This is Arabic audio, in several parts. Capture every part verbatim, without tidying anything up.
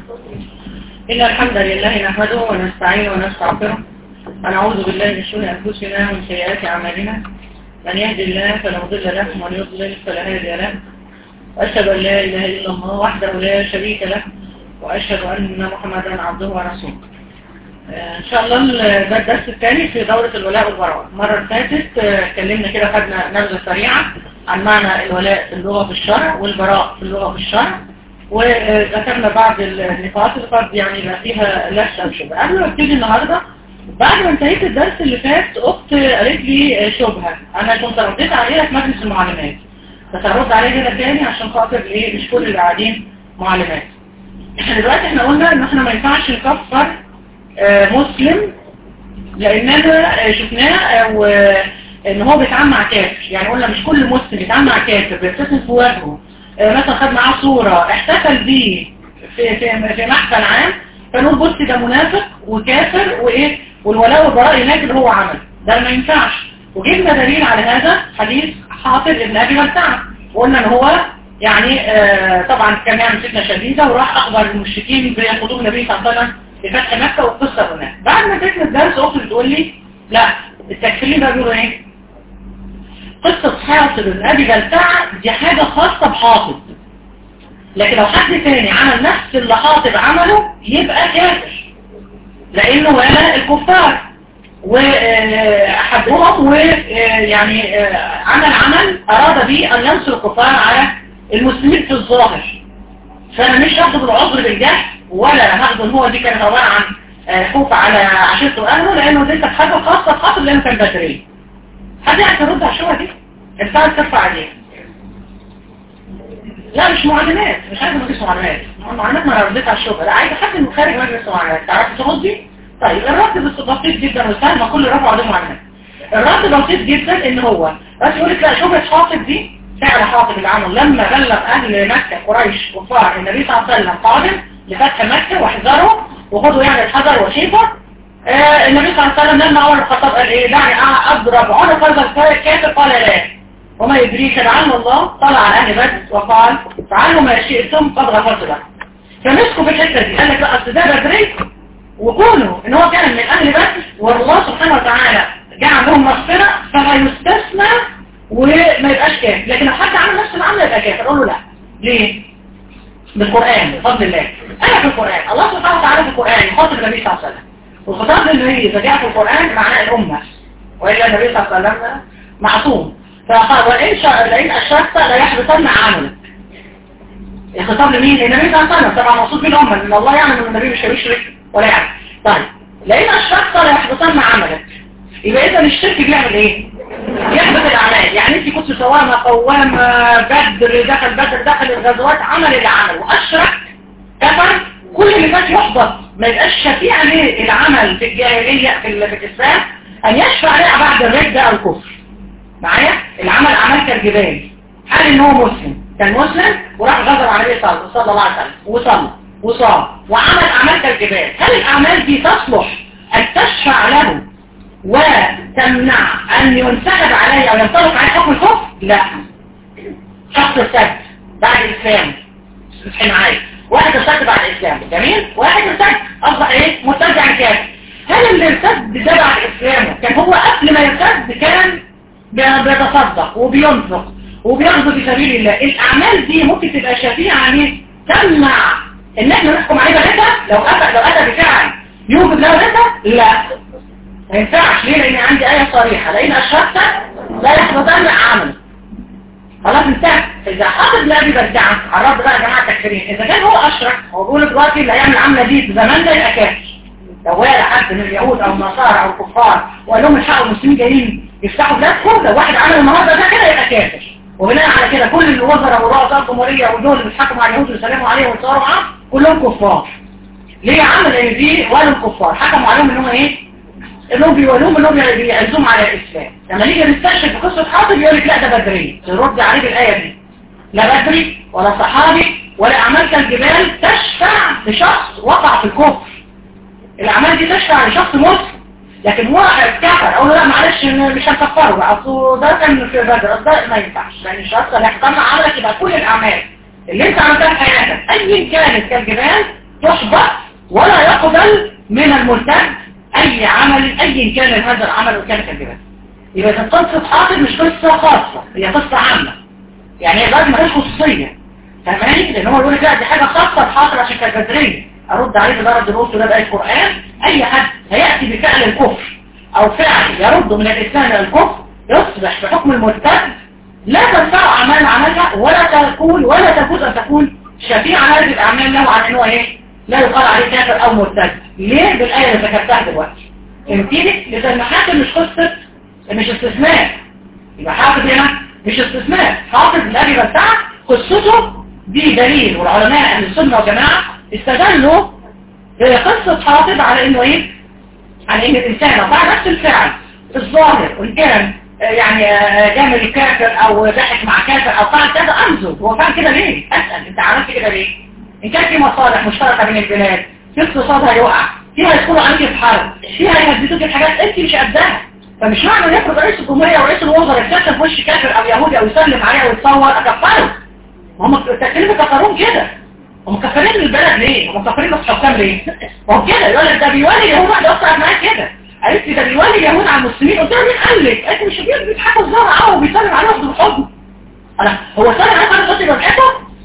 إن الحمد لله نحمده ونستعينه ونستغفره ونعوذ بالله من شرور أنفسنا ومن سيئات أعمالنا. من يهدي الله فلا مضل له ومن يضلل فلا هادي له. وأشهد أن لا إله إلا الله وحده لا شريك له وأشهد أن محمدا عبده ورسوله. إن شاء الله ده الدرس الثاني في دورة الولاء والبراء. المرة اللي فاتت اتكلمنا كده، خدنا نبذة سريعة عن معنى الولاء في اللغة في الشرع والبراء في اللغة في الشرع، وذكرنا بعض النقاط اللي قد يعني يبقى فيها لبس أو شبهة. قبل ما ابتدي النهارده، بعد ما انتهيت الدرس اللي فات أخت قالت لي شبهة أنا كنت رديت عليها في مجلس المعلمات، بس هرد عليها هنا تاني عشان خاطر إيه مش كل اللي قاعدين معلمات. احنا دلوقتي احنا قلنا إن احنا ما ينفعش نكفر مسلم لأننا شفناه وإن هو بيتعامل مع كافر. يعني قلنا مش كل مسلم بيتعامل مع كافر بيبتسم في وجهه، مثلا خد معاه صورة احتفل بيه في في في محفل عام، فنقول بص ده منافق وكافر وايه، والولاء والبراء هناك اللي هو عمل ده ما ينفعش. وجبنا دليل على هذا حديث حاطب ابن ابي بلتعه، وقلنا ان هو يعني آه طبعا كان يعمل فتنه شديده وراح اخبر المشركين بقدوم النبي صلى الله عليه وسلم لفتح مكه والقصه هناك. بعد ما تكمل الدرس اختي بتقول لي لا التكفيرين بقى بيقولوا ايه؟ قصة حاطب ابن أبي بلتعة دي حاجة خاصة بحاطب، لكن لو حد تاني عمل نفس اللي حاطب عمله يبقى كافر، لأنه ولا الكفار وحدهم ويعني عمل عمل أراد به أن ينصر الكفار على المسلمين في الظاهر. فأنا مش هاخده بالعذر بالجهل، ولا هاخده ان هو دي كانت عبارة عن خوف على عشيرته وأهله، لأنه دي كانت حاجة خاصة بحاطب لأنه كان بدري. حد يعرف يرد على الشبهة دي؟ انت عايز ترفع عليها؟ لا مش معلمات، مش عايز مجلس معلمات. معلمات ما رديت على الشبهة، لا عايز حد من خارج مجلس معلمات. تعرف تردي؟ طيب الرد بس بسيط جدا وسهل، ما كل رفع عليه معلمات. الرد بسيط جدا ان هو بس يقول لك لا شبهة حاطب دي فعل حاطب اللي عمله لما بلغ اهل مكة قريش كفار النبي صلى الله عليه وسلم قادم لفتح مكة واحذروا وخدوا يعني الحذر وشيفة. آه النبي صلى الله عليه وسلم لما عمر الخطاب قال ايه دعني اضرب عنق هذا الكافر، قال لا وما يدريك لعل الله طلع على اهل بدر وقال فعلوا ما شئتم قد غفرت لكم. فمسكوا في الحته دي قال لك لا اصل ده بدري، وكونه ان هو كان من اهل بدر والله سبحانه وتعالى جعل لهم مغفره فلا يستثنى وما يبقاش كافر. لكن لو حد عمل نفس العمل يبقى كافر. اقول له لا. ليه؟ بالقران بفضل الله. انا في القران الله سبحانه وتعالى في القران يخاطب النبي صلى الله عليه وسلم، والخطاب للنبي إذا جاء في القرآن معناه الأمة، وإلا النبي صلى الله عليه وسلم معصوم. فقال وإن لئن أشركت لا يحبطن عملك. الخطاب لمين؟ النبي صلى الله عليه وسلم، طبعا مقصود بالأمة لأن الله يعلم أن النبي مش هيشرك ولا يعلم. طيب لئن أشركت لا يحبطن عملك، يبقى إذا الشرك بيعمل إيه؟ يحبط الأعمال. يعني أنت كنت صوامة قوامة بدر دخل بدر دخل الغزوات عمل اللي عمل وأشرك كفر، كل اللي فات يحبط، ما يبقاش شفيع ليه العمل في الجاهلية في الإسلام أن يشفع عليه بعد الردة أو الكفر. معايا؟ العمل عمل كالجبال. حال إن هو مسلم كان مسلم وراح غزر على النبي صلى الله عليه وسلم وصلى وصام وعمل أعمال كالجبال، هل الأعمال دي تصلح أن تشفع له وتمنع أن ينسحب عليه أو ينطلق عليه حكم الكفر؟ لا. شخص ارتد بعد الإسلام، مش معايا واحد ارتد بعد الإسلام، جميل؟ واحد ارتد أصبح إيه؟ مرتد عن كافر. هل اللي ارتد ده بعد إسلامه كان هو قبل ما يرتد كان بيتصدق وبينفق وبيغزو في سبيل الله؟ الأعمال دي ممكن تبقى شفيعة عليه تمنع إن احنا نحكم عليه بالردة لو أتى لو أتى بفعل يوجد له ردة؟ لا ما ينفعش. ليه؟ لأن عندي آية صريحة لأن أشركت لا يحبطن عمل. خلاص انتهى. إذا حاطب لأبي بلتعة عرض بقى يا جماعة تكفيرين، إذا كان هو أشرك هو بيقول دلوقتي اللي هيعمل عملة دي في زمان ده يبقى كافر. لو ولا حد من اليهود أو النصارى أو الكفار وقال لهم الحقوا المسلمين جايين يفتحوا بلادكم، لو واحد عمل النهارده ده كده يبقى كافر. وبناء على كده كل الوزراء ورؤساء الجمهورية ودول اللي بيتحكموا على اليهود ويسلموا عليهم ويتصوروا معاهم كلهم كفار. ليه عمل ان دي ولا الكفار حكموا عليهم انهم ايه؟ انهم بيولوهم انهم بيعزوهم على الاسلام. لما نيجي نستكشف في قصه حاطب يقول لك لا ده بدري، ترد عليه بالايه دي. لا بدري ولا صحابي ولا اعمال كالجبال تشفع لشخص وقع في الكفر. الاعمال دي تشفع لشخص مسلم، لكن واحد كفر اقول له لا معلش مش هنكفره بقى اصل ده كان في بدر، ده ما ينفعش. لان الشخص اللي هيحكم عملك يبقى كل الاعمال اللي انت عملتها في حياتك ايا كانت كالجبال تحبط ولا يقبل من المرتد اي عمل اي كان هذا العمل وكان كذبا. يبقى قصة حاطب مش قصة خاصة، هي قصة عامة، يعني هي لازم مالهاش خصوصية، فاهماني؟ لان هو يقول لك لا دي حاجة خاصة بحاطب عشان كانت بدرية. ارد عليه بضرب الرسل ده بآية القرآن، اي حد هيأتي بفعل الكفر او فعل يرد من الاسلام الى الكفر يصبح بحكم المرتد، لا تنفع اعمال عملها ولا تكون ولا تجوز ان تكون شفيعا هذه الاعمال له عن انه ايه لا يقال عليه كافر او مرتد. ليه؟ بالايه اللي ذكرتها دلوقتي. فهمتني؟ لذا المحاكم مش قصه مش استثناء، يبقى حافظ هنا مش استثناء، حافظ الاجوبه بتاعت قصته دي دليل. والعلماء اهل السنه والجماعه استدلوا قصه حافظ على انه ايه؟ على ان الانسان لو فعل نفس الفعل في الظاهر وان كان يعني جامل الكافر او ضحك مع كافر او فعل كذا انظر هو فعل كده ليه؟ اسال انت عملت كده ليه؟ ان كان في مصالح مشتركه بين البلاد، في اقتصاد هيقع، فيها يدخلوا عليك في حرب، فيها يهددوك بحاجات انت مش قدها. فمش معنى ان يفرض رئيس الجمهوريه ورئيس الوزراء يكتشف في وش كافر او يهودي او يسلم عليه او يتصور اكفره. هم التكليف كفرون كده، هم مكفرين البلد ليه؟ هم مكفرين الحكام ليه؟ وهو كده يقول لك ده بيولي اليهود، واحده اصلا معاك كده قالت لي ده بيولي اليهود على المسلمين، قلت لها مين قال لك؟ قالت لي مش بيضحكوا الزهر معاه وبيسلم عليهم بالحضن. انا هو سلم عليه خالص دلوقتي بضحكه؟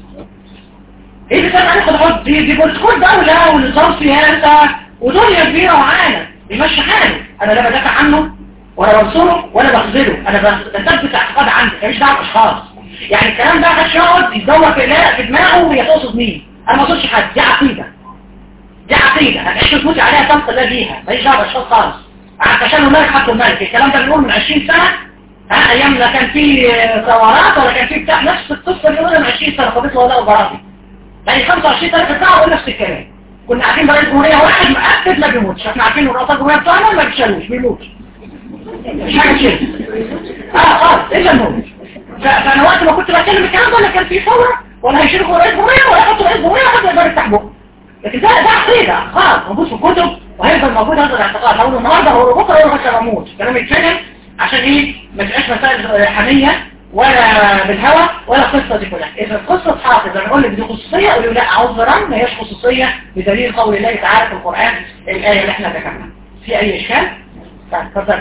ايه اللي سلم عليه خالص؟ دي دي بوليتيكول دوله ونظام سياسه ودنيا كبيره وعالم بيمشي حاله. انا لا بدافع عنه ولا بنصره ولا بخذله، انا بثبت اعتقاد عندي ماليش دعوه باشخاص. يعني الكلام ده محدش يقعد يدور في في دماغه وهي تقصد مين. انا ما اقصدش حد، دي عقيده دي عقيده هتعيش وتموتي عليها تنقل الله بيها، ماليش دعوه باشخاص خالص. عشان الملك حط الملك، الكلام ده بنقول من عشرين سنه، ها ايام لا كان في ثورات ولا كان في بتاع، نفس القصه اللي قلنا من عشرين سنه قضيه ولا وبراءه. يعني خمسة وعشرين سنه بتاعه قلنا نفس الكلام. كنا عارفين رئيس الجمهوريه واحد مؤكد ما بيموتش، احنا عارفين رئيس الجمهوريه بتاعنا ما بيشالوش بيموت، مش حاجه كده. اه خالص الا الموت. فانا وقت ما كنت بتكلم الكلام ده لا كان في ثوره ولا هيشيلوا رئيس الجمهوريه ولا يحطوا رئيس الجمهوريه ولا يقدر يفتح بقه. لكن ده ده عقيده خلاص موجود في الكتب وهيفضل موجود هذا الاعتقاد. هقول النهارده هو بكره هو بس بموت، كلام يتفهم عشان ايه ما تبقاش مسائل حميه ولا بالهوى ولا قصه دي كلها. اذا قصه حافظ انا اقول لك دي خصوصيه اقول له لا عذرا ما هيش خصوصيه بدليل قول الله تعالى في القران الايه اللي احنا ذكرناها. في اي اشكال؟ طيب اتفضل.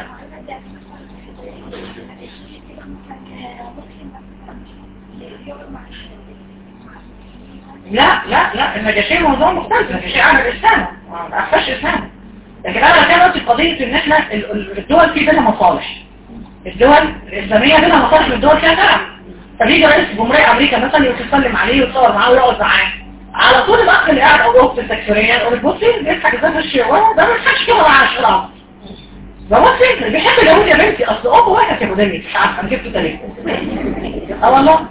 لا لا لا النجاشي موضوع مختلف، النجاشي عمل اسلامه ما اخفاش اسلامه. لكن انا كان قصدي قضيه ان احنا الدول في بينها مصالح، الدول الاسلاميه بينها مصالح من الدول فيها تبع. فبيجي رئيس جمهوريه امريكا مثلا يتكلم عليه ويتصور معاه ويقعد معاه على طول الاخ اللي قاعد او الاخت التكفيريه يقول بصي بيضحك ازاي في الشيوعيه ده ما بيضحكش كده مع الشراب ده بصي بيحب اليهود يا بنتي اصل ام واحد يهوديه مش عارفه انا جبته تاريخ اه والله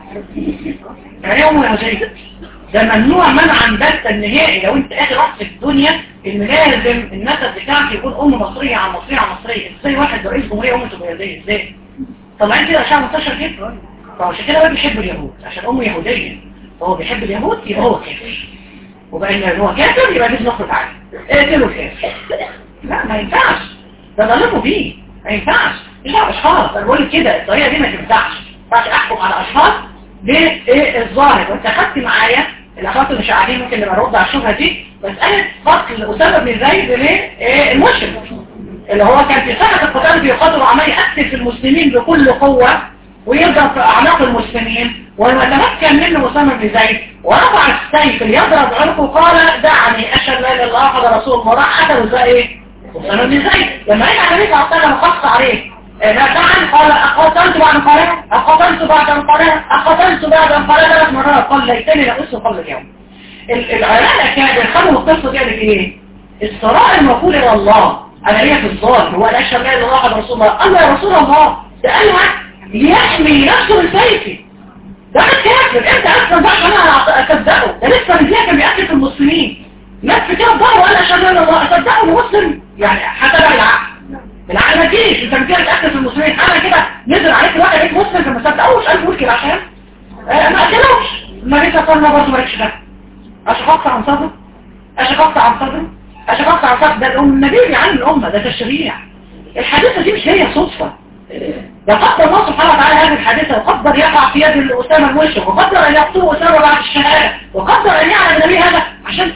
يعني امه يهوديه. ده ممنوع منعا باتا نهائي. لو انت اخر واحد في الدنيا ان لازم النسب بتاعك يكون ام مصريه عن مصريه عن مصريه. ازاي واحد رئيس جمهوريه امه تبقى يهوديه ازاي؟ طبعا كده عشان منتشر جدا. فعشان كده بقى بيحب اليهود عشان امه يهوديه فهو بيحب اليهود يبقى هو كافر. وبقى ان هو كافر يبقى لازم نخرج عليه اقتلوا الكافر. لا ما ينفعش ده ضلموا بيه ما ينفعش. مش على اشخاص انا بقول لك كده الطريقه دي ما تنفعش. ما ينفعش احكم على اشخاص بالظاهر. وانت اخدت معايا الاخوات اللي مش قاعدين ممكن نبقى نرد على الشبهه دي. مساله قتل اسامه بن زيد للمشرك اللي هو كان في ساحه القتال بيقاتل وعمال يقتل في المسلمين بكل قوه ويضرب في اعناق المسلمين ولما تمكن منه اسامه بن زيد ورفع السيف ليضرب عنقه قال دعني اشهد لا اله الا الله محمد رسول الله. راح قتله زي ايه؟ اسامه بن زيد. لما رجع النبي صلى الله عليه وسلم خص عليه لا تعال قال أقاتلت بعد قرار أقاتلت بعد قرار أقاتلت بعد قرار ثلاث مرات قال ليتني لأسه قبل اليوم. العلماء كانوا بيخلوا القصة دي قالت ايه؟ الصراع المقول الى الله انا ليا في الظاهر هو الاشهر لا اله الا الله رسول الله. قال يا رسول الله ده قالها ليحمي نفسه من سيفي. ده كافر انت اصلا بقى انا اصدقه ده لسه من كان بيقتل في المسلمين ناس في كده ضرب ولا اشهر لا اله الا الله اصدقه مسلم يعني حتى بقى العقل بالعقل ما تجيش انت بتقتل تقتل في المسلمين. انا كده نزل عليك واحد عليك مسلم فما صدقوش قال قول كده عشان آه ما قتلوش ما لسه قلنا برضه مالكش ده اشخاص عن صدر اشخاص عن صدر اشخاص عن صدر. ده النبي بيعلم الامه ده تشريع. الحادثه دي مش هي صدفه ده قدر الله سبحانه وتعالى هذه الحادثه وقدر يقع في يد اسامه المشرك وقدر ان يقتل اسامه بعد الشهاده وقدر ان يعلم النبي هذا عشان ترتيبه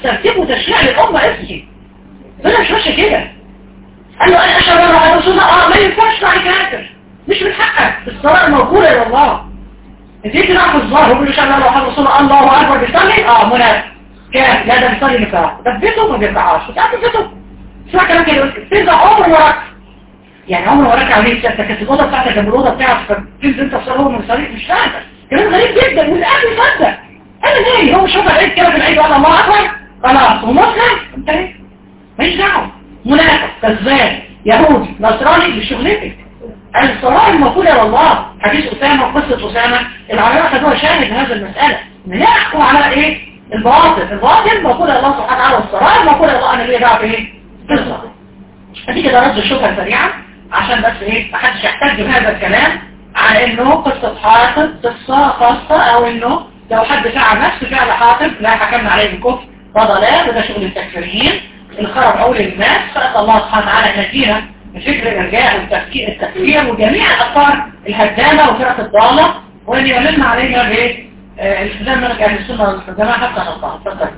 تشريع للأمة اسمي فأنا مش ماشي كده. قال له أنا أشهد أن لا إله إلا الله. اه ما ينفعش تطلع كافر، مش من حقك، الصلاة موجودة يا الله. انت انت بقى في الظاهر هو مش انا لو حد رسول الله اكبر بيصلي اه منافق كام لا ده بيصلي نفاق ده بيته ما بيرجعش بتاعت بيته اسمع كلام كده تنزل عمر وراك يعني عمر وراك عليه انت كانت الاوضه بتاعتك جنب الاوضه بتاعتك فتنزل انت في هو من صليت مش فاهم كلام غريب جدا والاهل يصدق انا ليه هو مش هو العيد كده في العيد ولا الله اكبر خلاص ومسلم انت ايه ماليش دعوه منافق كذاب يهودي نصراني مش شغلتك. الصلاة الموجودة والله حديث أسامة وقصة أسامة العلماء خدوها شاهد هذا المسألة نحكم على إيه الباطل الباطل موجودة الله سبحانه وتعالى والصلاة الموجودة الله أنا ليه دعوة بإيه بالصلاة. هدي كده رد الشبهة سريعا عشان بس إيه محدش يحتاج بهذا الكلام على إنه قصة حاطب قصة خاصة أو إنه لو حد فعل نفس فعل حاطب لا حكمنا عليه بالكفر فضلال وده شغل التكفيريين الخرب أول الناس فأسأل الله سبحانه وتعالى أن يدينا فكر الإرجاع والتفكير التفكير وجميع الأفكار الهدامة وفرق الضالة وأن يملنا علينا بالالتزام من أهل السنة والجماعة حتى نلقاها. تفضل.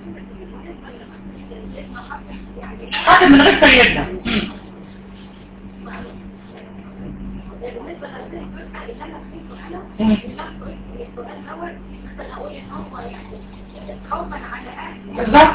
حاطب من غير سيدنا. بالظبط.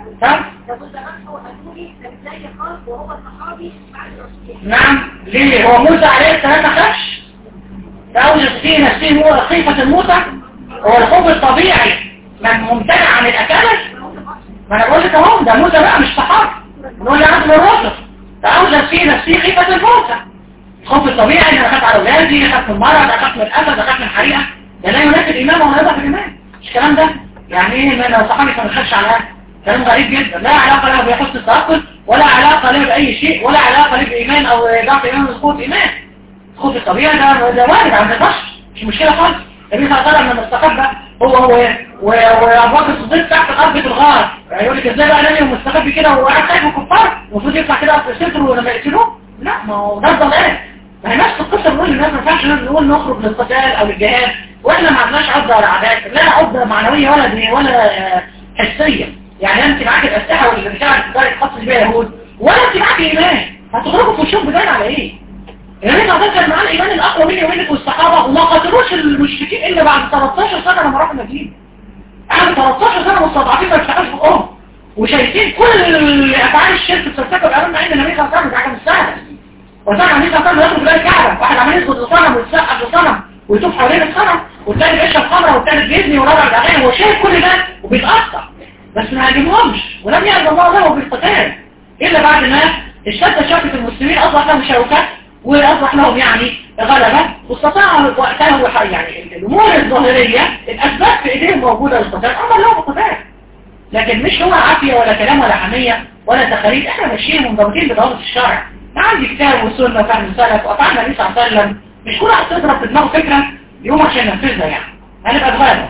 نعم ليه هو موسى عليه السلام ما خافش فأوجد فيه نفسه هو خيفة الموتى هو الخوف الطبيعي من ممتنع عن الأكلة ما انا بقول لك اهو ده موسى بقى مش صحابي نقول لي عزم الرسل فأوجد فيه نفسه خيفة الموتى الخوف الطبيعي ان انا اخاف على اولادي اخاف من المرض اخاف من الاسد اخاف من الحريقه ده لا ينافي الامام ولا يضعف الامام مش الكلام ده يعني ايه ما لو صحابي ما خافش على كلام غريب جدا لا علاقة له بحسن التوكل ولا علاقة له بأي شيء ولا علاقة له بإيمان أو ضعف إيمان وسقوط إيمان الخوف الطبيعي ده ده وارد عند البشر مش مشكلة خالص النبي صلى الله عليه وسلم لما استخبى هو هو وأبو بكر الصديق تحت الأرض في الغار يقول لك إزاي بقى نبي ومستخبي كده وقاعد خايف من الكفار المفروض يطلع كده في ستره لما يقتلوه لا ما هو ده الضلال ما هي نفس القصة بنقول للناس ما ينفعش نقول نخرج للقتال أو للجهاد وإحنا ما عندناش عقدة ولا عادات لا عقدة معنوية ولا دي ولا حسية يعني انت معاك الاسلحه واللي بتاعك تقدر تخصص بيها يهود ولا انت معاك ايمان هتخرجوا في الشوط بتاعنا على ايه يعني انت هتفضل معانا الايمان الاقوى مني ومنك والصحابه وما قتلوش المشركين الا بعد تلتاشر سنه لما راحوا المدينه قعدوا تلتاشر سنه مستضعفين ما بيفتحوش بقهم وشايفين كل افعال الشرك بترتكب امام عند النبي صلى الله عليه وسلم ده حاجه مش سهله وسمع النبي صلى الله عليه وسلم يدخل بلاد الكعبه واحد عمال يسجد لصنم ويتسقف لصنم ويطوف حوالين الصنم والثاني بيشرب خمره والثالث بيزني ورابع الاغاني وهو شايف كل ده وبيتاثر بس ما هاجمهمش ولم يأذن الله له بالقتال إلا بعد ما اشتد شوكة المسلمين أصبح لهم شوكة وأصبح لهم يعني غلبة واستطاعوا وقتها يعني الأمور الظاهرية الأسباب في إيديهم موجودة للقتال أمر لهم القتال لكن مش هو عافية ولا كلام ولا حمية ولا تخاريج احنا ماشيين منضبطين بضوابط الشرع ما عندي كتاب والسنة وفهم السلف وأفعلنا النبي صلى الله عليه وسلم مش كل واحد تضرب في دماغه فكرة يوم عشان ينفذها يعني هنبقى دماغنا.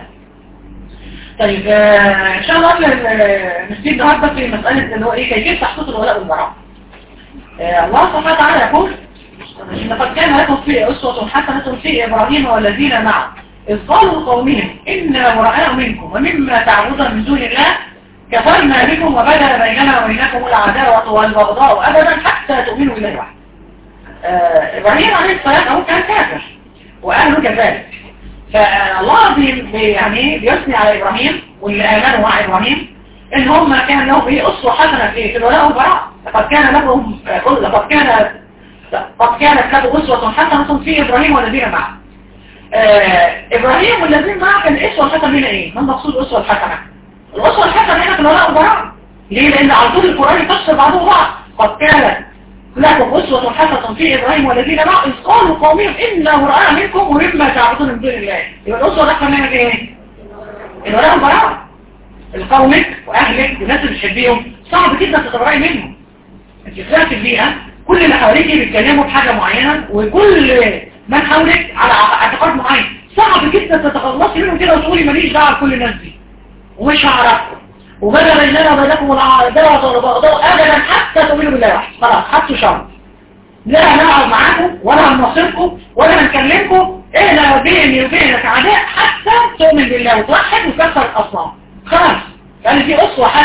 طيب آه ان شاء الله نسيب النهارده في مسألة اللي هو ايه كيفية تحقيق الولاء والبراء. آه الله سبحانه وتعالى يقول لقد كان لكم في أسوة حسنة في إبراهيم والذين معه إذ قالوا لقومهم إنا براء منكم ومما تعبدون من دون الله كفرنا بكم وبدل بيننا وبينكم العداوة والبغضاء أبدا حتى تؤمنوا بالله وحده. آه إبراهيم عليه السلام كان كافر وأهله كذلك فالله بي يعني بيثني على إبراهيم واللي آمنوا مع إبراهيم إن هم كان لهم إيه أسوة حسنة في الولاء والبراء لقد كان لهم لقد كان قد كانت له أسوة حسنة في إبراهيم والذين معه. آه إبراهيم والذين معه كان الأسوة الحسنة هنا إيه؟ ما المقصود الأسوة الحسنة؟ الأسوة الحسنة هنا في الولاء والبراء ليه؟ لأن على طول القرآن يفسر بعضه بعض قد كانت لكم أسوة حسنة في إبراهيم والذين معه إذ قالوا قومهم إنا براء منكم ومما تعبدون من دون الله. يبقى الأسوة الحسنة هنا إيه؟ الولاء والبراء. القومك وأهلك والناس اللي بتحبيهم صعب جدا تتبرئي منهم. أنت طلعت البيئة كل اللي حواليك بيتكلموا بحاجة معينة وكل من حولك على اعتقاد معين صعب جدا تتخلصي منهم كده وتقولي ماليش دعوه بكل الناس دي ومش هعرفكم وبدل بيننا وبينكم العداوة والبغضاء ابدا حتى تؤمنوا بالله واحد خلاص حطوا شرط لا هنقعد معاكم ولا هنناصركم ولا هنكلمكم احنا بيني وبينك عداء حتى تؤمن بالله وتوحد وتكسر الاصنام خلاص يعني في اسوة حسنة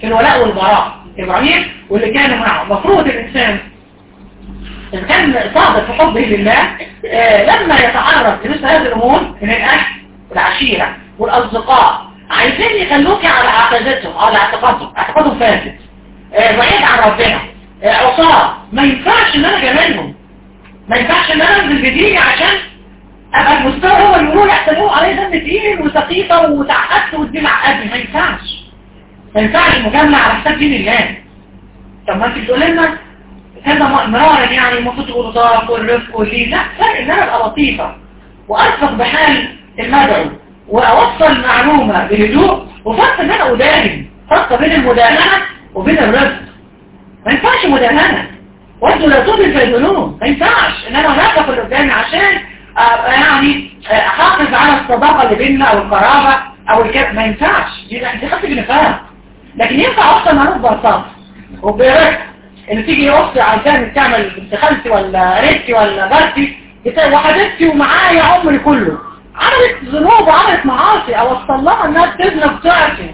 في الولاء والبراء إبراهيم واللي كانوا معه. مفروض الإنسان إذا كان صادق في حبه لله آه لما يتعرض لمثل هذه الأمور من الأهل والعشيرة والأصدقاء عايزين يخلوك على عقيدتهم على اعتقادهم اعتقادهم فاسد آه بعيد عن ربنا آه عصاه، ما ينفعش ان انا جمالهم، ما ينفعش ان انا انزل بديني عشان ابقى المستوى هو اللي يقولوا يحسبوه عليه دم تقيل وسقيطه وتعقدت والدين عقدني. ما ينفعش ما ينفعش المجامله على حساب دين الله. طب ما انت بتقول لنا هذا مرارا يعني المفروض تقولوا طاق والرفق واللين، لا فرق ان انا ابقى لطيفه وارفق بحال المدعو واوصل معلومه بهدوء، وفرق ان انا اداهن، فرق بين المداهنه وبين الرفق. ما ينفعش مداهنه وانتوا لا تضل في الذنوب، ما ينفعش ان انا انافق اللي قدامي عشان يعني احافظ على الصداقه اللي بيننا او القرابه او الكلام. ما ينفعش، دي دي خط بنفاق. لكن ينفع اوصل معلومه ببساطه وبرفق ان تيجي اختي عايزاني تعمل بنت خالتي ولا قريبتي ولا جارتي وحبيبتي ومعايا عمري كله عملت ذنوب وعملت معاصي، اوصل لها انها تذنب ضعفي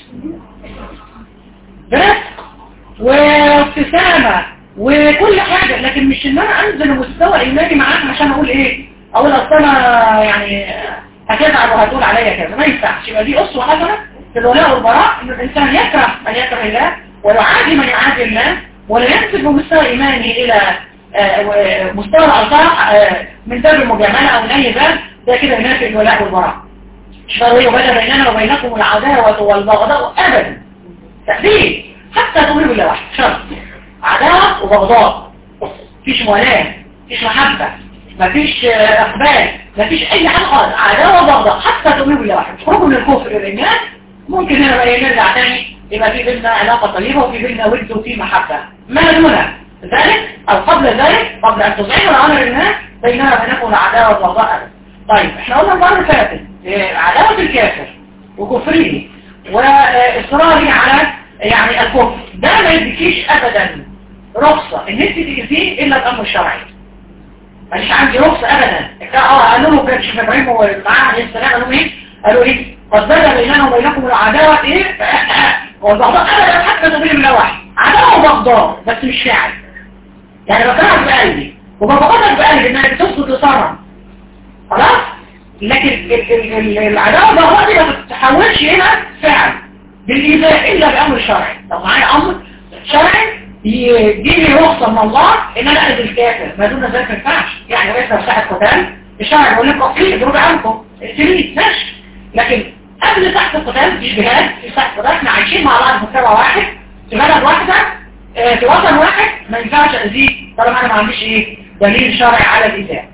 برفق وابتسامه وكل حاجه، لكن مش ان انا انزل مستوى ايماني معاك عشان اقول ايه، اقول اصل انا يعني هتزعل وهتقول عليا كذا. ما ينفعش. يبقى دي اسوه حسنه في الولاء والبراء ان الانسان يكره من يكره الله ويعادي من يعادي الله ولا ينسب بمستوى ايماني الى مستوى العطاء من باب المجامله او من اي باب، ده كده ينافي الولاء والبراء. شرعوا بدا بيننا وبينكم العداوه والبغضاء ابدا، تأبيد حتى تؤمنوا بالله واحد شرط، عداوه وبغضاء، مفيش موالاه، مفيش محبه، مفيش اقبال، مفيش اي حاجه خالص، عداوه وبغضاء حتى تؤمنوا بالله واحد. خروجوا من الكفر للناس ممكن هنا بقى نرجع تاني يبقى في بيننا علاقه طيبه وفي بيننا ود وفي محبه. ما دون ذلك او قبل ذلك قبل ان تظهروا الامر الناس بيننا وبينكم العداوه والبغضاء. طيب احنا قلنا المره اللي فاتت عداوه الكافر وكفره واصراره على يعني الكفر ده ما يديكيش ابدا رخصه ان انت تجزيه الا بامر شرعي. مش عندي رخصه ابدا. اه قالوا له كان شيخ ابراهيم ومعاه عليه السلام قالوا ايه؟ قالوا ايه؟ قد بدا بيننا وبينكم العداوه ايه؟ والبغضاء ابدا حتى تؤمنوا بالله واحد. عداوه وبغضاء بس مش فعل. يعني بكرهك بقلبي وببغضك بقلبي انك تسقط لصرم خلاص، لكن العداوه والبغضاء دي ما بتتحولش الى فعل بالايذاء الا بامر شرعي. طب معايا امر شرعي يجيني رخصه من الله ان انا اذي الكافر، ما دون ذلك ما ينفعش. يعني ليس مساحه قتال الشرع يقول لك اقتلي اضربي عنكم اقتليه ماشي، لكن قبل ساحه القتال مفيش جهاد في ساحه القتال، احنا عايشين مع بعض في مجتمع واحد في بلد واحده اه في وطن واحد، ما ينفعش اذيه طالما انا ما عنديش ايه دليل شرعي على الايذاء.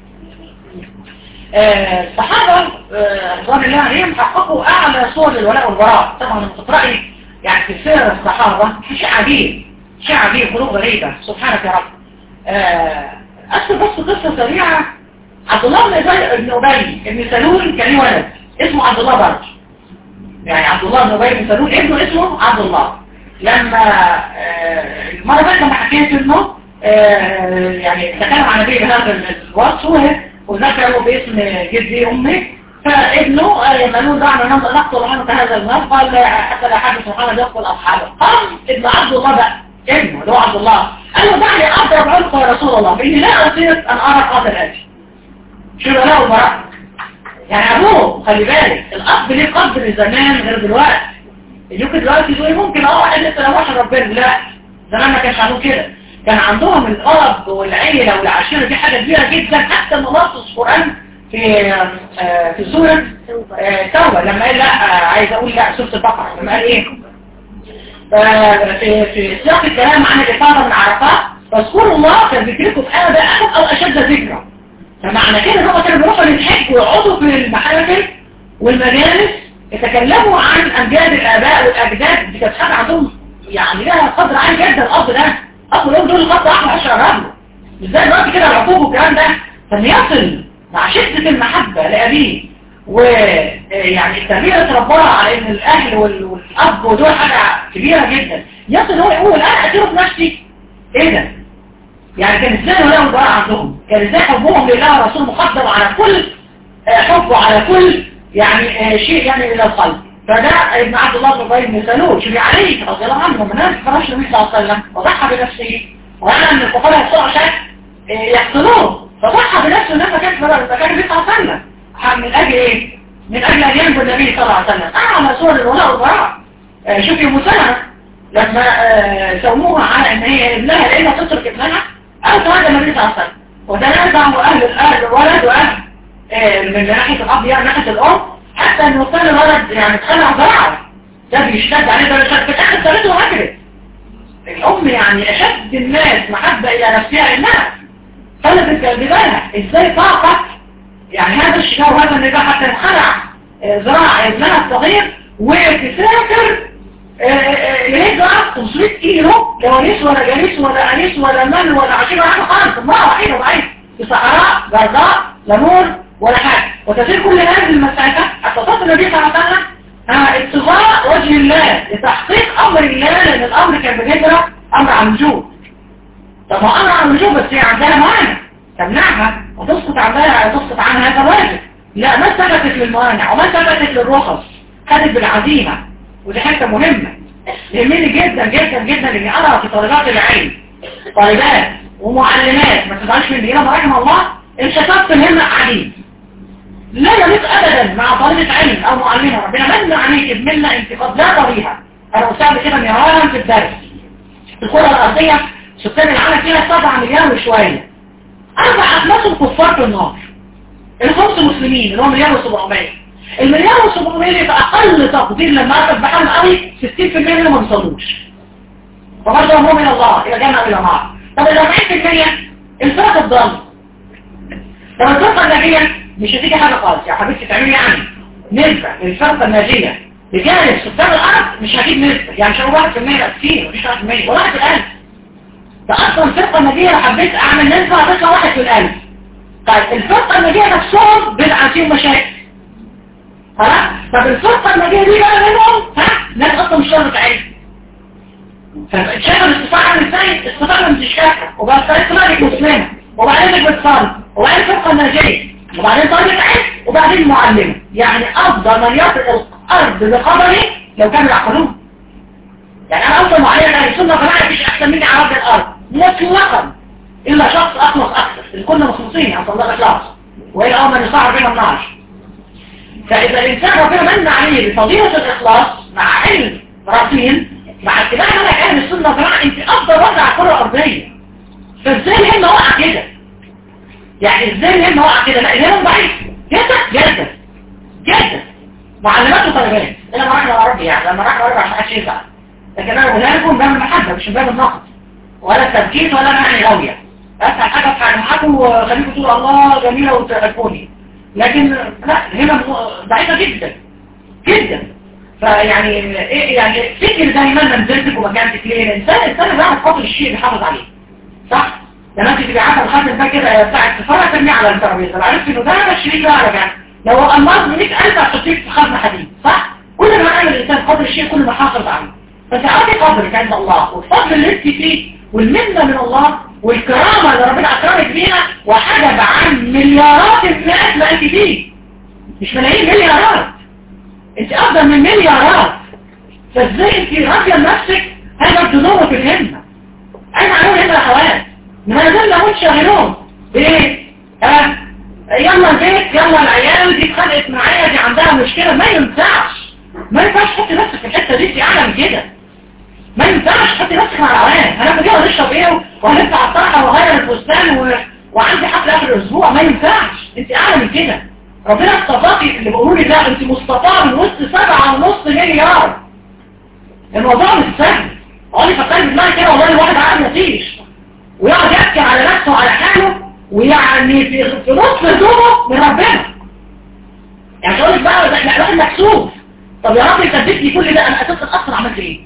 اه الصحابه رضوان الله عليهم حققوا اعلى صور للولاء والبراء. طبعا لما تقراي يعني في سير الصحابه شيء عجيب شيء عجيب قلوب غريبه سبحانك يا رب. اه اذكر بس قصه سريعه. عبد الله بن ابي بن سلول كان له ولد اسمه عبد الله برضه، يعني عبد الله بن ابي بن سلول ابنه اسمه عبد الله. لما آه المره اللي لما حكيت انه آه يعني تكلم عن نبي بهذا الوصف وذكره باسم جدي امي، فابنه لما له دعنا نقتل عنك هذا المال قال حتى لا حد سبحانه يقتل اصحابه. قام ابن عبد الله بقى ابنه اللي هو عبد الله قال له دعني اضرب عنق يا رسول الله فاني لا اطيق ان ارى قاتل اجي. شو له البراء يعني ابوه خلي بالك الاب ليه قدر زمان غير دلوقتي. يمكن دلوقتي يقول ممكن اه واحد لسه لو واحد ربنا، لا زمان ما كانش عندهم كده، كان عندهم الاب والعيله والعشيره دي حاجه كبيره جدا. حتى نص القران في آه في سوره آه توبه لما قال لا آه عايز اقول لا سوره البقره لما قال ايه في في سياق الكلام عن الافاضه من عرفات فاذكروا الله كذكركم اباءكم او اشد ذكرا. فمعنى كده ان هم كانوا بيروحوا للحج ويقعدوا في المحافل والمجالس يتكلموا عن امجاد الاباء والاجداد. دي كانت حاجه عندهم يعني لها قدر عالي جدا. الاب ده اب لهم دول الخط احمر عشرة رجل مش زي دلوقتي كده العقوق والكلام ده. فان يصل مع شده المحبه لابيه ويعني التربيه ربنا على ان الاهل والاب ودول حاجه كبيره جدا، يصل هو يقول انا اثير في نفسي ايه ده. يعني كان ازاي ولاء البراء عندهم، كان ازاي حبهم لله ورسوله مقدم على كل حب وعلى كل يعني شيء يعني الى القلب. فده ابن عبد الله بن ابي بن سلول. شوفي علي رضي الله عنه من الناس فرش النبي صلى الله عليه وسلم وضحى بنفسه، وانا من الكفار يحصلوا عشان يقتلوه، فضحى بنفسه الناس كانت مكان النبي صلى الله عليه وسلم من اجل ايه؟ من اجل ان ينجو النبي صلى الله عليه وسلم. اعلى صور الولاء والبراء. شوفي ام سلمة لما سموها على ان هي ابنها لانها تترك ابنها او تهاجم النبي صلى الله عليه وسلم، وتنازعوا اهل الاهل الولد واهل من ناحيه الاب يعني ناحيه الام، حتى ان وصل الولد يعني اتخلع ذراعه، ده بيشتد عليه، ده بيشتد في الاخر ثلاثه وهجرت. الام يعني اشد الناس محبه الى نفسها انها طلبت ببالها ازاي طاقت يعني هذا الشجار وهذا النجاح حتى ينخلع ذراع ابنها الصغير وتسافر يهجع خمسمائة كيلو جوانيس ولا جاليس ولا انيس ولا مال ولا عشيرة ولا حاجة خالص، امرأة وحيدة ضعيفة في صحراء جرداء لا نور ولا حاجة، وتسير كل هذه المسافة حتى تصل النبي صلى الله عليه وسلم ابتغاء وجه الله لتحقيق امر الله، لان الامر كان بالهجرة امر عن وجوب. طب ما امر عن وجوب بس هي عندها موانع تمنعها وتسقط عنها تسقط عنها هذا الواجب. لا ما ثبتت للموانع وما ثبتت للرخص، خدت بالعزيمة، ودي حته مهمه يهمني جدا جدا جدا اني ارى في طالبات العلم طالبات ومعلمات ما تزعلش مني انا رحم الله انشطات الهمه عديد لا يليق ابدا مع طالبه علم او معلمه. ربنا من عليك بمنا انتقاد لا طريقه. انا اساعد كده مرارا في الدرس. الكره الارضيه سكان العالم فيها سبعة مليار وشويه، اربع اخماس الكفار في النار، الخمس مسلمين اللي هو مليار وسبعمية. المليار وسبعمية في اقل تقدير لما اخذ بحال قوي ستين بالمية منهم ما بيصلوش، فبرضه هم من الله الى جنة الى نار. طب ال أربعين بالمية الفرق الضال. طب الفرقه الناجيه مش هتيجي حاجه خالص يا حبيبتي تعملي يعني نسبه للفرقه الناجيه بجانب سكان الارض مش هجيب نسبه، يعني مش هو واحد بالمية لا كتير مفيش واحد بالمية ولا واحد في الالف. ده اصلا الفرقه الناجيه لو حبيت اعمل نسبه هتطلع واحد في الالف. طيب الفرقه الناجيه نفسهم بدعه فيهم مشاكل. خلاص؟ طب الفرقة الناجية دي بقى منهم ها ناس اصلا مش شرط علم، فشايف الاستطاعة عامل ازاي؟ استطاعة مش شاكة وبقى طريقة مسلمة وبعدين بتصلي وبعدين الفرقة الناجية وبعدين طالبة علم وبعدين معلمة. يعني افضل من يطلق الارض بقدره لو كانوا يعقلون. يعني انا افضل معين اهل السنة وجماعة مفيش احسن مني على ارض الارض مطلقا الا شخص اخلص اكثر، الكل مخلصين عن الله الاخلاص والى اول من يصعر بين النار. فإذا الإنسان ربنا من عليه بفضيلة الإخلاص مع علم رصين مع اتباع منهج أهل السنة والجماعة أنت أفضل وضع على الكرة الأرضية. فإزاي الهمة وقع كده؟ يعني إزاي الهمة وقع كده؟ لا الهمة ضعيف جدا جدا جدا. معلمات وطالبات إلا ما رحنا ربي يعني لما رحنا ربي عشان محدش يزعل، لكن أنا بقولها لكم باب المحبة مش باب النقد ولا التبكير ولا معنى غاوية. أسهل حاجة في حاجة وخليكم تقولوا الله جميلة وتعرفوني، لكن لا هنا ضعيفة جدا جدا. فيعني ايه يعني فكر دايما منزلتك ومكانتك ليه؟ الانسان الانسان بيعرف قدر الشيء بيحافظ عليه صح؟ لما انت تبقى عارفه الخاتم ده كده بتاع السفاره ترميه على الترابيزه، لو عرفت انه ده الشريك ده على جنب، لو الله ب مية ألف هتحطيه في خاتم حديد صح؟ كل ما عمل الانسان قدر الشيء كل ما حافظ عليه. فتعرفي قدرك عند الله والفضل اللي انت فيه والمنه من الله والكرامة اللي ربنا أكرمك بيها وحجب عن مليارات الناس ما أنت فيه، مش ملايين مليارات، أنت أفضل من مليارات. فإزاي أنت راضية لنفسك هذا الدنور في الهمة؟ أين عنون هنا الأخوات؟ ما زلنا منشغلون بإيه؟ أه؟ يلا البيت يلا العيال دي اتخانقت معايا دي عندها مشكلة. ما ينفعش ما ينفعش تحطي نفسك في الحتة دي، انت أعلى من كده. ما ينفعش تحطي نفسك مع العوام. هناخد ايه ونشرب ايه وهنطلع على الطرحه وغير الفستان و... وعندي حفله اخر الاسبوع. ما ينفعش، انت اعلى من كده. ربنا اصطفاكي اللي بيقولوا لي ده انت مصطفاه من وسط سبعة ونص مليار. الموضوع مش سهل. اقول لي فكرت بالله كده والله الواحد عارف يطيش ويقعد يحكي على نفسه وعلى حاله ويعني في في نص هدومه من ربنا. يعني تقول لك بقى لا الواحد مكسوف. طب يا رب يثبتني كل ده، انا اساسا اصلا عملت ايه؟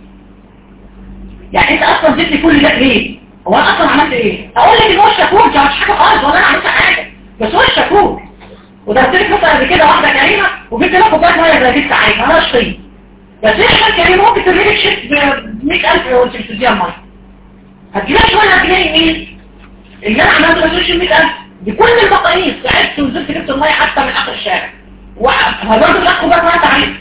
يعني انت اصلا اديتني كل ده ليه؟ هو انا اصلا عملت ايه؟ اقول لك ان هو الشكور مش حاجه خالص ولا انا عملت حاجه، بس هو الشكور. وده قلت لك مثلا قبل كده واحده كريمه وجبت لها كوبايه ميه زي دي ساعتها انا اشتري، بس هي حاجه كريمه ممكن ترمي لك شيك ب مية ألف وانت بتديها الميه. هتجيبها شويه هتجيبها مين؟ اللي انا عملته ما تقولش مية ألف بكل المقاييس، تعبت ونزلت جبت الميه حتى من اخر الشارع. وبرضه لا كوبايه ميه تعريف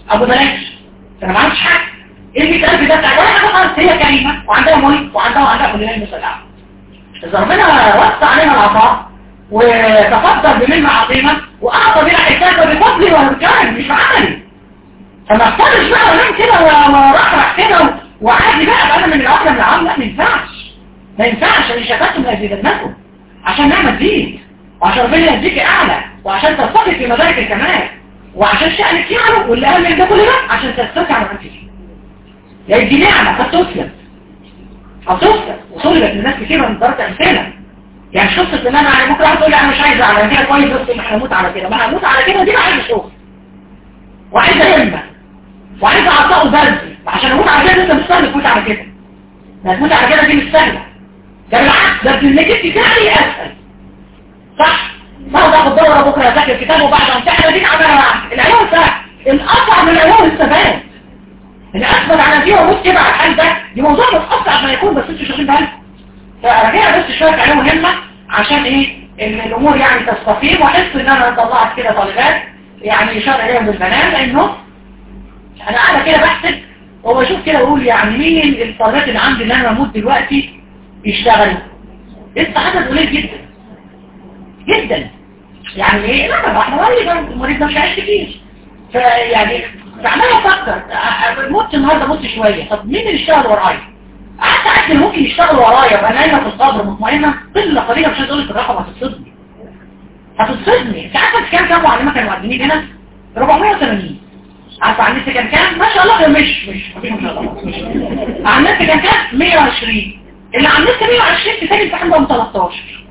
ابو بلاش انا ما عملتش حاجه. ايه اللي مئة ألف ده بتاع ولا حاجه خالص، هي كريمه وعندها ملك وعندها وعندها كل اللي مسلعه. اذا ربنا وسع عليها العطاء وتفضل بمنه عظيمه واعطى بلا حساب بفضله وبكرم مش بعملي، فما اختارش بقى ونام كده ورحرح كده وعادي بقى بقى من العقل من العام. لا ما ينفعش ما ينفعش. اللي شكرتم لازيدنكم عشان نعمة تزيد وعشان ربنا يديك اعلى وعشان ترتقي في مدارك الكمال وعشان شأنك يعلو واللي اهم من ده كله ده عشان تستطيع على نفسك. يا دي نعمة قد تسلم هتسلم وصلت للناس كتير من درجة امثله. يعني شفت ان انا ممكن واحد تقول لي انا مش عايز على كده كويس بس انا هموت على كده. ما هموت على كده دي بقى عايز اشوف وعايز همه وعايز اعطائه بلدي عشان اموت على كده. انت مش سهل تموت على كده. ما تموت على كده دي مش سهله. ده بالعكس ده النجاح بتاعي اسهل. صح؟ ما باخد دوره بكره اذاكر كتاب وبعد امتحن دي عملها العلوم سهل. الاصعب من العلوم الثبات. اللي اثبت على دي واموت كده على الحال ده دي موضوع بس اصعب ما يكون بس انتوا شايفين بالكم. فرجع بس شويه علوم مهمه عشان ايه ان الامور يعني تستقيم واحس ان انا طلعت كده طالبات يعني اشاره اليهم بالبنان لانه انا قاعده كده بحسب وبشوف كده واقول يعني مين الطالبات اللي عندي اللي انا بموت دلوقتي يشتغلوا. لسه عدد قليل جدا جدا. يعني ايه لا احنا مريض المريض ده مش عايش كتير. فيعني فعمال افكر موت النهارده موت شويه. طب مين اللي يشتغل ورايا؟ قعدت عارف اللي ممكن يشتغل ورايا وابقى نايمه في الصدر مطمئنه قله قليله. مش عايز اقول لك الرقم هتتصدمي هتتصدمي. انت عارفه كام كام معلمه كانوا مقدمين هنا؟ أربعمية وثمانين. عارفه على النت كان كام؟ ما شاء الله مش مش مفيش ما شاء الله مش على النت كان كام؟ مية وعشرين. اللي على النت مية وعشرين في تاني امتحان بقى تلتاشر.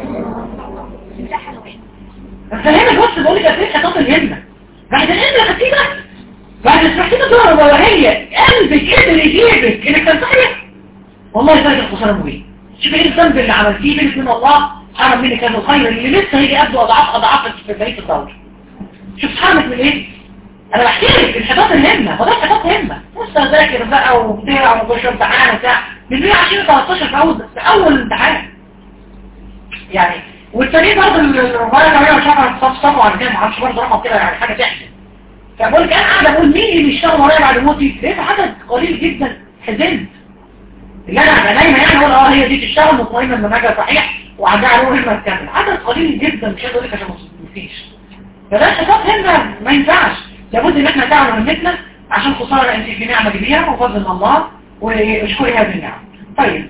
بس هنا بص بقول لك قد ايه حطاط الهمه بعد الهمه خدتيه بس بعد سمعتيه الدوره البوهيه قلبك قدر يجيبك انك تنتهي. والله درجه الخساره مبين. شوف ايه الذنب اللي عملتيه بينك وبين الله حرم منك كان الخير اللي لسه هيجي قده اضعاف اضعاف في بقيه الدوره. شوف حرمك من ايه؟ انا بحكي لك انحطاط الهمه. هو ده انحطاط همه. لسه اذاكر بقى وبتاع وبخش امتحان وبتاع من مية وعشرين تلتاشر في اول في اول امتحان. يعني والتانيين برضه الروايه كمان مش عارفه صفصفوا على كده ما اعرفش برضه رقم كده يعني حاجه تحزن. فبقول لك انا قاعده اقول مين اللي يشتغل ورايا بعد موتي؟ لقيت عدد قليل جدا. حزنت. اللي انا ابقى نايمه يعني اقول اه هي دي تشتغل مطمئنه المنهج صحيح وعندها علوم همه تكمل. عدد قليل جدا مش عايز اقول لك عشان ما تنسيش. فده انحطاط همه ما ينفعش. لابد ان احنا نتعامل همتنا عشان خساره انت في نعمه كبيره وفضل من الله واشكري هذه النعمه. طيب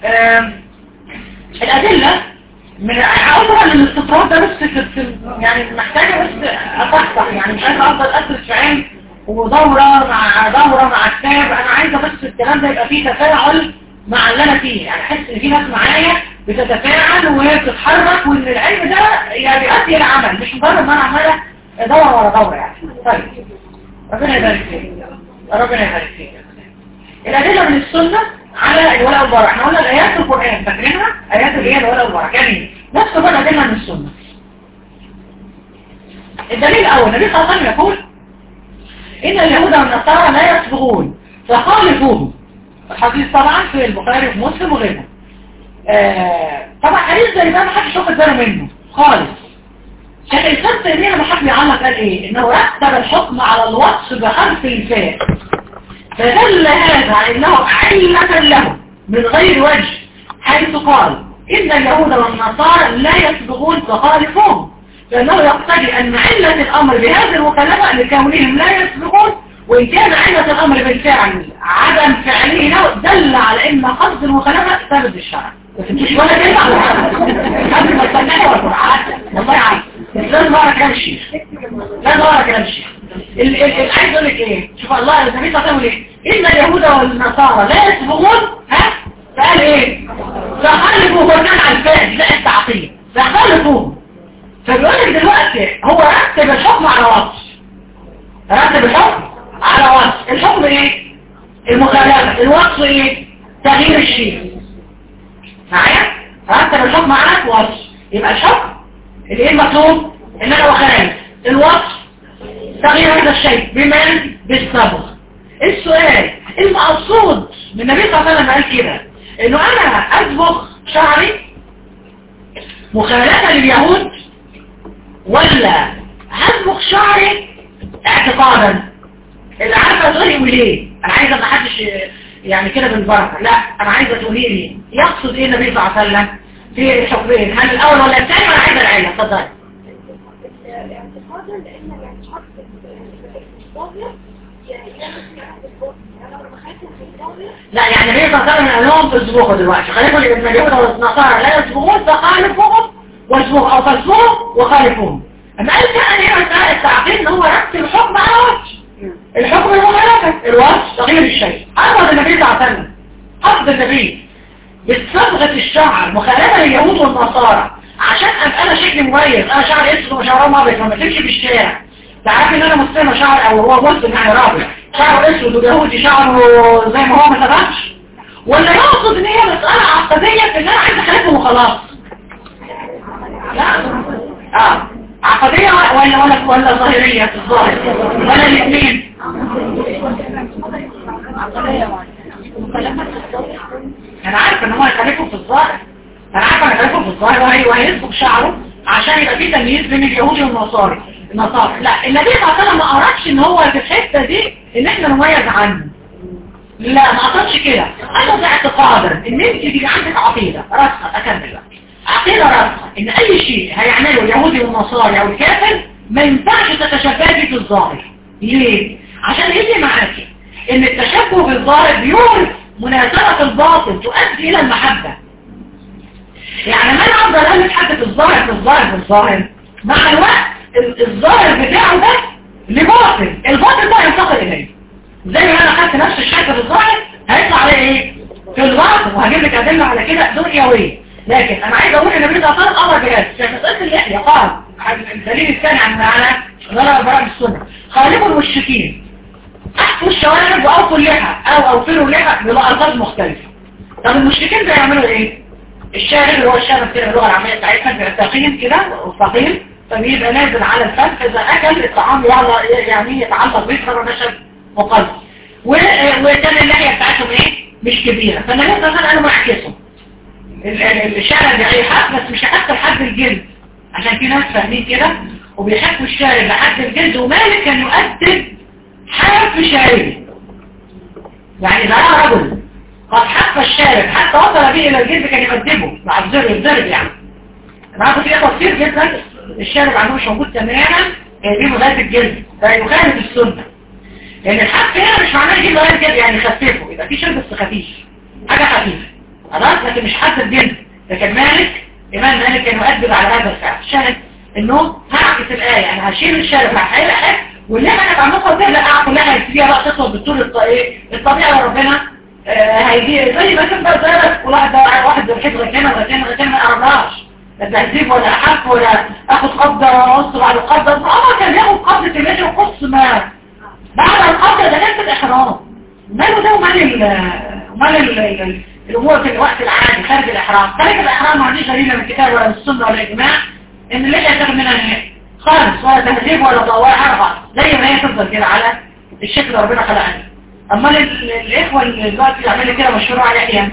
الادله من هقول طبعا الاستطراد ده بس يعني محتاجه بس اصحصح. يعني مش عايزه افضل اسرد في عين ودوره مع دوره مع كتاب. انا عايزه بس الكلام ده يبقى فيه تفاعل مع اللي انا فيه. يعني احس ان في ناس معايا بتتفاعل وبتتحرك وان العلم ده يعني يؤدي العمل مش مجرد ما انا عماله دوره ورا دوره يعني. طيب ربنا يبارك فيك ربنا يبارك فيك. الادله من السنه على الولاء والبراء. احنا قلنا الايات في القران فاكرينها ايات اللي هي الولاء والبراء يعني نفس بقى الادله من السنه. الدليل الاول النبي صلى الله عليه وسلم يقول ان اليهود والنصارى لا يصبغون فخالفوهم. الحديث طبعا في البخاري وفي مسلم وغيره. آه طبعا حديث زي ده ما حدش واخد باله منه خالص. شيخ الاسلام تيميه لما حد يعلق قال ايه؟ انه رتب الحكم على الوصف بحرف الفاء فدل هذا على انه علة له من غير وجه حيث قال ان اليهود والنصارى لا يصبغون فخالفوهم لانه يقتضي ان علة الامر بهذه المخالفه لكونهم لا يصبغون وان كان علة الامر بالفعل عدم فعله له دل على ان قصد المخالفه ثابت بالشرع. مش ولا كده على قبل ما تسمعني ولا قرعات والله عارف لازم اقرا كلام الشيخ لازم اقرا كلام الشيخ. عايز اقول لك ايه؟ شوف الله النبي صلى الله عليه وسلم ايه؟ ان اليهود والنصارى لا يصبغون ها؟ فقال ايه؟ فخالفوا برنامج على الفاء لا التعطيل فخالفوه. فبيقول لك دلوقتي هو رتب الحكم على وصف رتب الحكم على وصف. الحكم ايه؟ المخالفه. الوصف ايه؟ تغيير الشيء. معايا؟ رتب الحكم على وصف. يبقى الحكم اللي ايه المطلوب؟ ان انا وخالف. الوصف تغيير هذا الشيء بمن؟ بالصبغ. السؤال المقصود من النبي صلى الله عليه وسلم قال كده انه انا اصبغ شعري مخالفه لليهود ولا هصبغ شعري اعتقادا؟ اللي عارفه تقولي وليه. انا عايزه ما حدش يعني كده بالبركه، لا انا عايزه تقولي لي يقصد ايه النبي صلى الله عليه وسلم في الحكمين، هل الاول ولا الثاني؟ ولا عايزه العيله؟ اتفضلي. اعتقادا لان الاعتقاد الظاهر لا يعني النبي صلى الله عليه وسلم قال لهم اصبغوا دلوقتي، خليكم اليهود والنصارى لا يصبغون فخالفوهم واصبغوا، او فاصبغوا وخالفوهم. اما قال كان هنا مسألة التعقيد ان هو ربط الحكم على وجه الحكم المخالفة، الوجه تغيير الشيء. أرض النبي صلى الله عليه وسلم أرض النبي بصبغة الشعر مخالفة لليهود والنصارى عشان أبقى أنا شكلي مميز، أنا شعر اسود وشعر أبيض فما تمشي في الشارع تعرفي إن أنا مسلمة شعر أو هو مسلم يعني راجل شعر اسود واليهودي شعره زي ما هو ما تبعش، ولا يقصد إن هي مسألة عقدية إن أنا عايز أخالفهم وخلاص؟ لا آه عقدية ولا ولا ولا ظاهرية في الظاهر ولا الاثنين؟ انا عارف ان هو يخالفه في الظاهر، انا عارف ان يخالفه في الظاهر وهيسبق شعره عشان يبقى في تمييز بين اليهودي والنصارى النصارى. لا النبي صلى الله عليه وسلم ما قرأش ان هو في الحته دي ان احنا نميز عنه، لا ما قصدش كده. انا ده اعتقادا ان انت تيجي عندك عقيده راسخه، اكمل بقى عقيدة راسخة ان اي شيء هيعمله اليهودي والنصاري او الكافر ما ينفعش تتشبهي في الظاهر. ليه؟ عشان يجي معاكي ان التشبه بالظاهر بيورث مناسبة الباطل تؤدي الى المحبة. يعني ما انا افضل الف حد الظاهر في الظاهر في الظاهر مع الوقت الظاهر بتاعه ده لباطل، الباطل ده ينتقل اليه. زي ما انا خدت نفس الشكل في الظاهر هيطلع عليه ايه؟ في الباطل، وهجيب لك ادله على كده دنيويه. لكن انا عايز اقول ان النبي صلى الله عليه وسلم امر بهذا في مساله اللحيه. قال الدليل الثاني عن على ضرر براء السنه خالفوا المشركين احفوا الشوارب واوفوا اللحى او اوفروا اللحى بألفاظ مختلفه. طب المشركين بيعملوا ايه؟ الشارب اللي هو الشارب كده اللغه العاميه بتاعتنا بيبقى ثقيل كده وثقيل فبيبقى نازل على الفم، اذا اكل الطعام يعني يتعلق بيصفر ونشب وقلب، وكان اللحيه بتاعتهم ايه؟ مش كبيره. فالنبي صلى الله عليه وسلم قالوا معكسهم الشارع بيحف بس مش هيحف لحد الجلد، عشان في ناس فاهمين كده وبيحفوا الشارع لحد الجلد. ومالك كان يؤدب حرف شاربه، يعني ده رجل قد حف الشارب حتى وصل به الى الجلد كان يؤدبه مع الزر يتضرب. يعني انا عارف فيها تفسير جدا الشارب عنده مش موجود تماما يجيبه لغايه الجلد، ده يخالف السنه لان الحف هنا مش معناه يجيب لغايه الجلد يعني يخففه، يبقى في شرب بس خفيف حاجه خفيفه خلاص، لكن مش حد الجلد. لكن مالك إمام مالك كان يؤدب على هذا الفعل. شاهد انه هعكس الآية، انا هشيل الشارب هحيلها واللي انا اتعمقها بها لا اعقل لها يسيبها بقى تطلب بالطول الطبيعي وربنا آه هيجي زي ما كان بقى زيادة واحد واحد الحب غتنا غتنا غتنا ما قربناش لا تهذيب ولا احف ولا اخد قبضة ونص بعد القبضة. فأما كان ياخد قبضة المتر وقص ما بعد القبضة ده كانت الإحرام. ماله ده ومال ومال الأمور في الوقت العادي خارج الإحرام. خارج الإحرام ما عنديش دليل من الكتاب ولا من السنة ولا الإجماع إن اللي يتاخد منها نهائي خالص ولا تهذيب ولا ضوء حرقة زي ما هي تفضل كده على الشكل اللي ربنا خلقها. أما الإخوة اللي دلوقتي يعملوا كده مشروع على إيه؟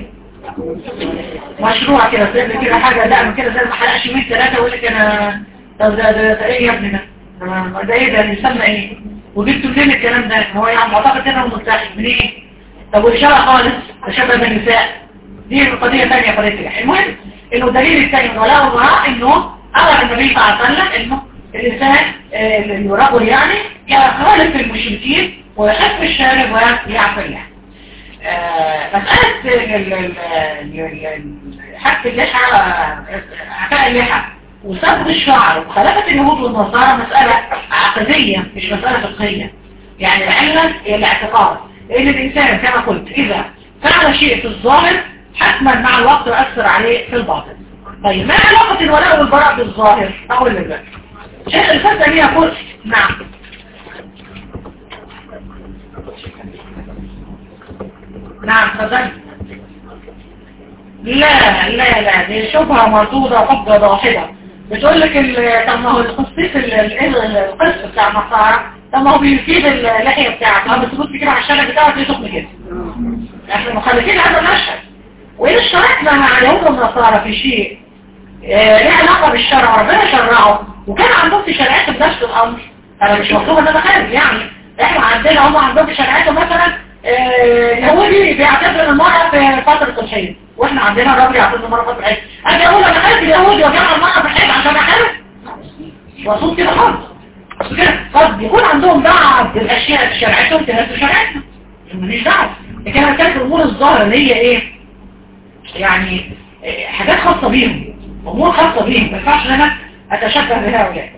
مشروع كده سيب كده حاجة دعم كده زي ما حلقش يومين ثلاثة ويقول لك أنا طب ده ده إيه يا ابني ده؟ ده إيه ده يسمى إيه؟ وجبتوا منين الكلام ده؟ هو يعني معتقد إنه متاخد من إيه؟ طب والإشارة خالص تشبه بالنساء دي قضية ثانية قضية. المهم انه الدليل الثاني من ولاء المرأة انه امر النبي صلى الله عليه وسلم انه الانسان الرجل يعني يخالف المشركين ويخف الشارب ويعفو اللحى. مسألة حك اللحى عفاء اللحى وسبب الشعر وخلافة اليهود والنصارى مسألة عقدية مش مسألة فقهية. يعني العلة هي الاعتقاد، لان الانسان كما قلت اذا فعل شيء في الظاهر حتما مع الوقت يؤثر عليه في الباطن. طيب ما علاقة الولاء والبراء بالظاهر؟ أقول لك شيخ الفتى يقول نعم نعم تفضل. لا لا لا دي شبهة مردودة وحجة ضاحدة. بتقول لك طب ما هو القصيص القص بتاع النصارى طب ما هو بيفيد اللحية بتاعته ما بتبص كده على الشارع بتاعه تلاقيه تخن كده. احنا مخالفين هذا المشهد. وإن اشتركنا مع اليهود والنصارى في شيء اه له علاقة بالشرع وربنا شرعه وكان عندهم في شرعات بنفس الأمر، أنا مش مطلوب أن أنا خارج يعني احنا عندنا هم عندهم في شريعتهم مثلا اليهودي بيعتبر المرأة في فترة الحيض، واحنا عندنا الراجل يعتبر المرأة في فترة الحيض. اجي اقول انا خالف اليهودي وجمع المرأة في الحيض عشان اخالف واصوم كده خالص كده. قد يكون عندهم بعض الاشياء في شريعتهم تناسب شريعتنا، ماليش دعوه. لكن انا بتكلم الامور الظاهره اللي هي ايه يعني حاجات خاصه بيهم، امور خاصه بيهم ما ينفعش ان انا اتشبه بهؤلاء.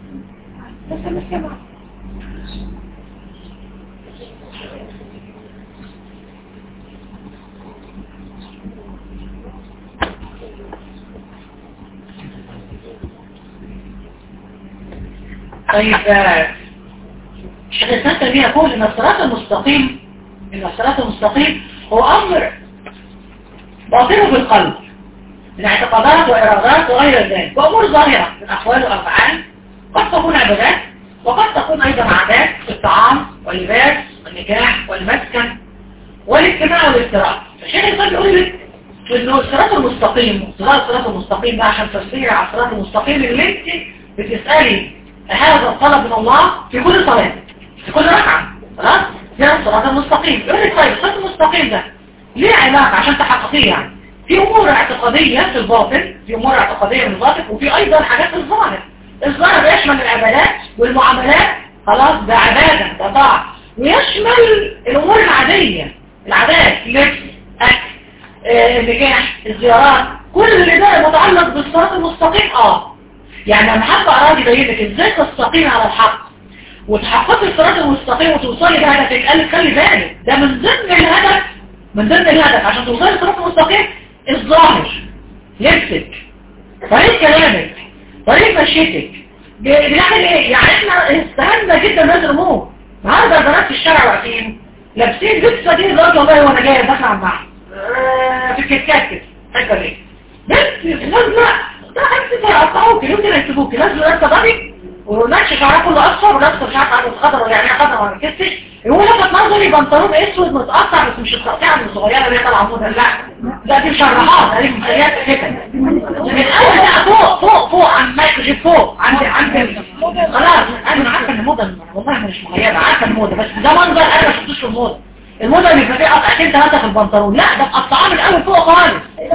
طيب الشيخ الإسلام تيمية يقول ان الصراط المستقيم ان الصراط المستقيم هو امر باطنه بالقلب من اعتقادات وارادات وغير ذلك، وامور ظاهره من اقوال وافعال، قد تكون عبادات وقد تكون ايضا عادات في الطعام واللباس والنكاح والمسكن والاجتماع والافتراق. الشيخ الإسلام بيقول لك انه الصراط المستقيم، الصراط المستقيم ده عشان تفسير على الصراط المستقيم اللي انت بتسالي هذا الطلب من الله في كل صلاة في كل ركعة، خلاص ده الصراط المستقيم. يقول لك طيب الصراط المستقيم ده ليه علاقة عشان تحققيه؟ يعني في امور اعتقادية في الباطن، في امور اعتقادية من الباطن، وفي ايضا حاجات في الظاهر. الظاهر يشمل العبادات والمعاملات، خلاص ده عبادة ده طاعة، ويشمل الامور العادية، العادات، لبس، اكل، آه، نكاح، الزيارات، كل ده متعلق بالصراط المستقيم. اه يعني لما حد أراد يبين لك ازاي تستقيم على الحق وتحقق الصراط المستقيم وتوصلي لهدفك، قال لك خلي بالك ده من ضمن الهدف، من ضمن الهدف عشان توصلي للصراط المستقيم الظاهر، لبسك، طريقة كلامك، طريقة مشيتك، بنعمل ايه؟ يعني احنا استهلنا جدا ناس الامور. النهارده البنات في الشارع واقفين لابسين لبسه دي دلوقتي والله وانا جايه داخله على المعهد في الكتكات كده فاكر ايه؟ لبس نازله ده حاجة يقطعوك يمكن يكتبوك نازل لابسه ضبي ونكش شعرها كله اصفر ولابسه مش عارف عنه خضر ولا يعني خضر ولا كتش، يقول لك نظري بنطلون اسود متقطع بس مش التقطيعه الصغيره اللي هي طالعه موضه، لا لا دي مشرحات، دي مخليات كده من اول بقى فوق فوق فوق عن مايكل فوق عند عند خلاص. انا عارفه ان الموضه والله مش مغيره، عارفه الموضه بس ده منظر انا ما شفتوش في الموضه. الموضه اللي فيها قطعتين ثلاثه في البنطلون، لا ده مقطعاه من الاول فوق خالص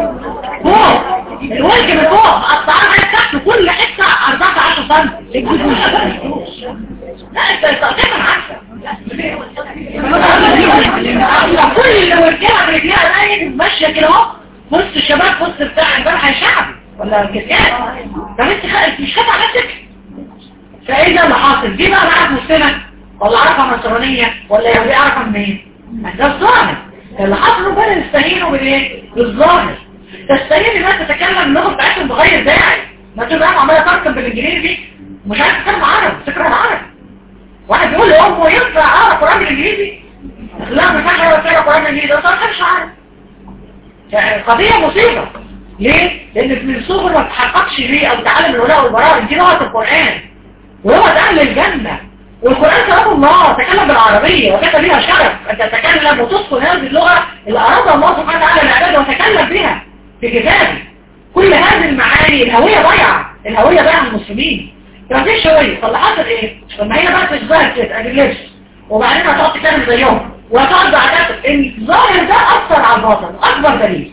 فوق الوجه من فوق مقطعاه من تحت كل حته أربعة عشر سم. لا انت التقطيع عارفه كل اللي ورجعها برجلها باين ماشيه كده اهو بص الشباب بص بتاع امبارح هيشعب ولا الكتاب طب انت مش خايف على نفسك؟ فايه ده اللي حاصل؟ دي بقى عارف مسلمه ولا عارفه نصرانيه ولا يهوديه عارفه منين؟ ده الظاهر اللي حصلوا بقى يستهينوا بالايه؟ بالظاهر. تستهين انها تتكلم اللغه بتاعتهم بغير داعي، ما تبقى عماله تركب بالانجليزي ومش عارف تتكلم عربي تكره العربي. واحد يقول لي امه ينفع اعرف قران انجليزي؟ لا ما ينفعش اعرف قران انجليزي ده صار مش عارف. يعني قضيه مصيبه. ليه؟ لان في الصغر ما تحققش ليه او تعلم الولاء والبراء دي لغه القران ولغه اهل الجنه، والقرآن كلام الله تكلم بالعربية وكتب بها شرف أن تتكلم وتسكن هذه اللغة اللي أراد الله سبحانه وتعالى العبادة وتكلم بها في كتابه. كل هذه المعاني الهوية ضيعة، الهوية ضيعة المسلمين. فمفيش هوية، فاللي حصل ايه؟ لما هي بقى تشبه كده ادي اللبس وبعدين هتقعد تتكلم زيهم وهتقعد بعدها الظاهر ده أثر على الباطن أكبر دليل.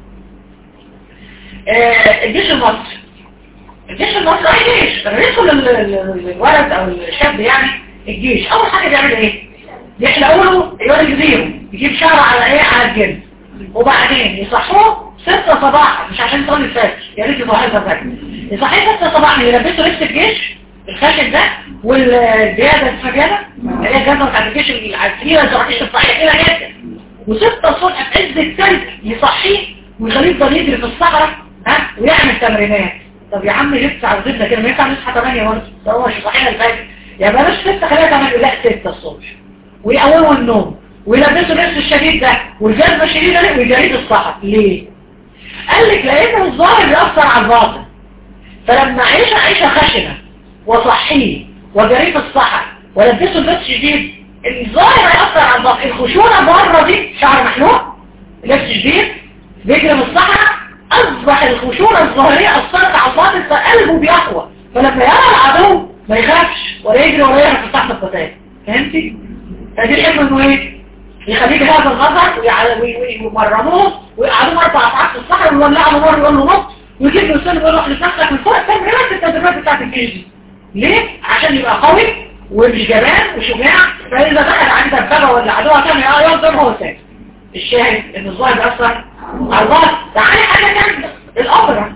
آه الجيش المصري الجيش المصري اي جيش لما يدخل الولد او الشاب يعني الجيش اول حاجه بيعمل ايه؟ يحلقوا له يقعد يزيره يجيب شعره على ايه؟ على الجلد وبعدين يصحوه ستة صباحا مش عشان يصلي الفجر يا ريت يصحيه الفجر يصحيه ستة صباحا يلبسوا لبس الجيش الخاشن ده والزياده اسمها زياده اللي هي الجزمه بتاعت الجيش العسكريه الزراعيه الصحيه كده جدا وستة الصبح في عز الثلج يصحيه ويخليه يفضل يجري في الصحراء ها ويعمل تمرينات. طب يا عم لسه عاوزين كده ما ينفع نصحى ثمانية برضه ده هو مش صحينا الفجر يا بلاش ستة خليها ثمانية لا ستة الصبح ويقوموا النوم ويلبسوا اللبس الشديد ده والجزمه الشديده دي ويجري الصحراء. ليه؟ قال لك لان الظاهر بيأثر على الباطن، فلما عيشه عيشه خشنه وصحيه وجري في الصحراء ولبسوا اللبس الشديد الظاهر هيأثر على الباطن. الخشونه بره دي شعر محلوق لبس شديد بيجري في الصحراء أصبح الخشونة الظاهرية أثرت على الباطن فقلبه بيقوى، فلما يرى العدو ما يخافش ولا يجري ولا يهرب في تحت القتال. فهمتي؟ فدي الحكمة انه ايه؟ يخليك هذا النظر ويمرموه ويقعدوا اربع ساعات في الصحراء ويولعوا نور يقول له نط ويجيب له سن ويروح لنفسك من فوق التمرينات التدريبات بتاعت الجيش. ليه؟ عشان يبقى قوي ومش جبان وشجاع، فاذا دخل عليه دبابه ولا عدوها كامل اه يقدر هو ساكت. الشاهد ان الظاهر بيأثر على الظاهر. تعالي حاجه جامده، الاوبرا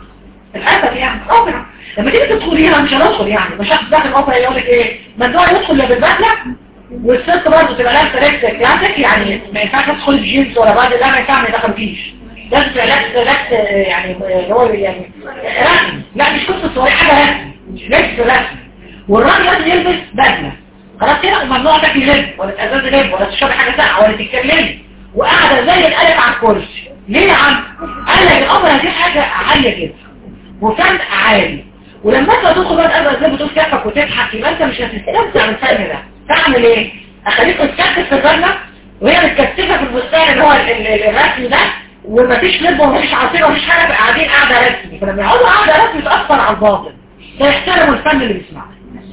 الاسف يعني الاوبرا لما تيجي تدخليها مش هندخل يعني مش هاخد داخل الاوبرا يقول لك ايه ما الدواء يدخل لا بالبدله والست برضه تبقى لابسه لبس كلاسيك يعني ما ينفعش تدخل بجينز ولا بعد لا ما ينفع ما يدخلكيش لازم تبقى لابسه لبس يعني اللي هو يعني رسمي لا مش قصه صوريه حاجه رسمي لبس رسمي والراجل لازم يلبس بدله خلاص كده وممنوع تاكلي لب ولا تأذذي لب ولا تشربي حاجه ساقعه ولا تتكلمي وقاعده زي القلب على الكرسي. ليه يا عم؟ قال لك الامر دي حاجه عاليه جدا وفن عالي ولما انت تدخل بقى تقابل زي بتقول كفك وتضحك يبقى انت مش هتستمتع بالفن ده. تعمل ايه؟ اخليك تتكتف في البدله وهي متكتفه في البستان اللي هو الرسمي ده ومفيش لب ومفيش عصير ومفيش حاجه قاعدين قاعده رسمي فلما يقعدوا قاعده رسمي تاثر على الباطن فيحترموا الفن اللي بيسمعه.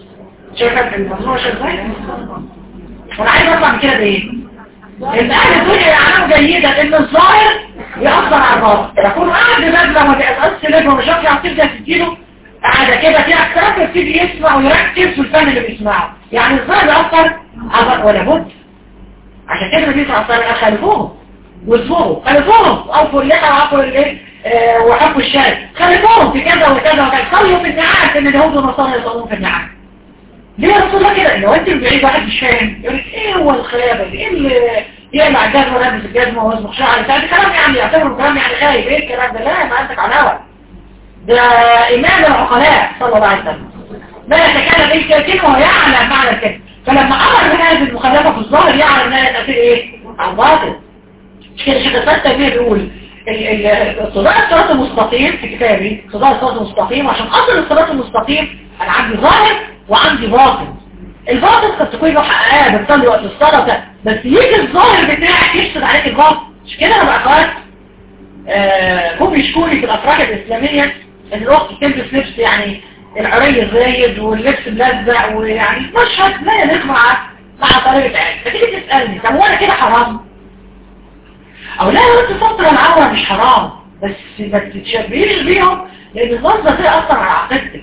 شايفه الموضوع ازاي؟ وانا عايز اطلع من كده بايه؟ ان اهل الدنيا يعلموا جيدا ان الظاهر يأثر على الباطن. يكون قاعد بدله وما بيأثرش لب ومش عارف يعطيك ده تديله قاعده كده فيها اكتراف يبتدي يسمع ويركز في الفن اللي بيسمعه. يعني الظاهر يأثر على ولا بد عشان كده النبي صلى الله عليه وسلم خلفوهم واصبروا خلفوهم اوفوا اللحى وعفوا الايه اه وحفوا الشاي خلفوهم في كذا وكذا وكذا صلوا في النعام ان اليهود والنصارى يصلون في النعام. ليه يا رسول الله كده؟ لو انت بعيد واحد مش فاهم يقول لك ايه هو الخيابه دي؟ ايه اللي يقلع الجزمه ولابس الجزمه ويصبغ شعر؟ ده كلام يعني يعتبره كلام يعني خايب. ايه الكلام ده؟ لا ما عندك علاوه ده إمام العقلاء صلى الله عليه وسلم ما يتكلم ايه كلمه ويعلم معنى الكلمه. فلما امر بهذه المخالفه في الظاهر يعلم انها تاثير ايه؟ على الباطن. مش كده شيخ الاسلام تيميه بيقول صداع الصراط المستقيم في كتابي صداع الصراط المستقيم عشان اصل الصراط المستقيم انا عندي ظاهر وعندي باطن. الباطن قد تكون له حقها بتصلي وقت الصلاه بس يجي الظاهر بتاعك يفسد عليك الباطن. مش كده انا بقى قرأت هم يشكوني في الافراح الاسلاميه ان الاخت تلبس لبس يعني العري الزايد واللبس ملزق ويعني مشهد لا يليق مع مع طريقه عين. فتيجي تسالني طب هو انا كده حرام؟ او لا هو انت ستر العوره مش حرام بس ما تتشبهيش بيهم لان النظره دي اثر على عقيدتك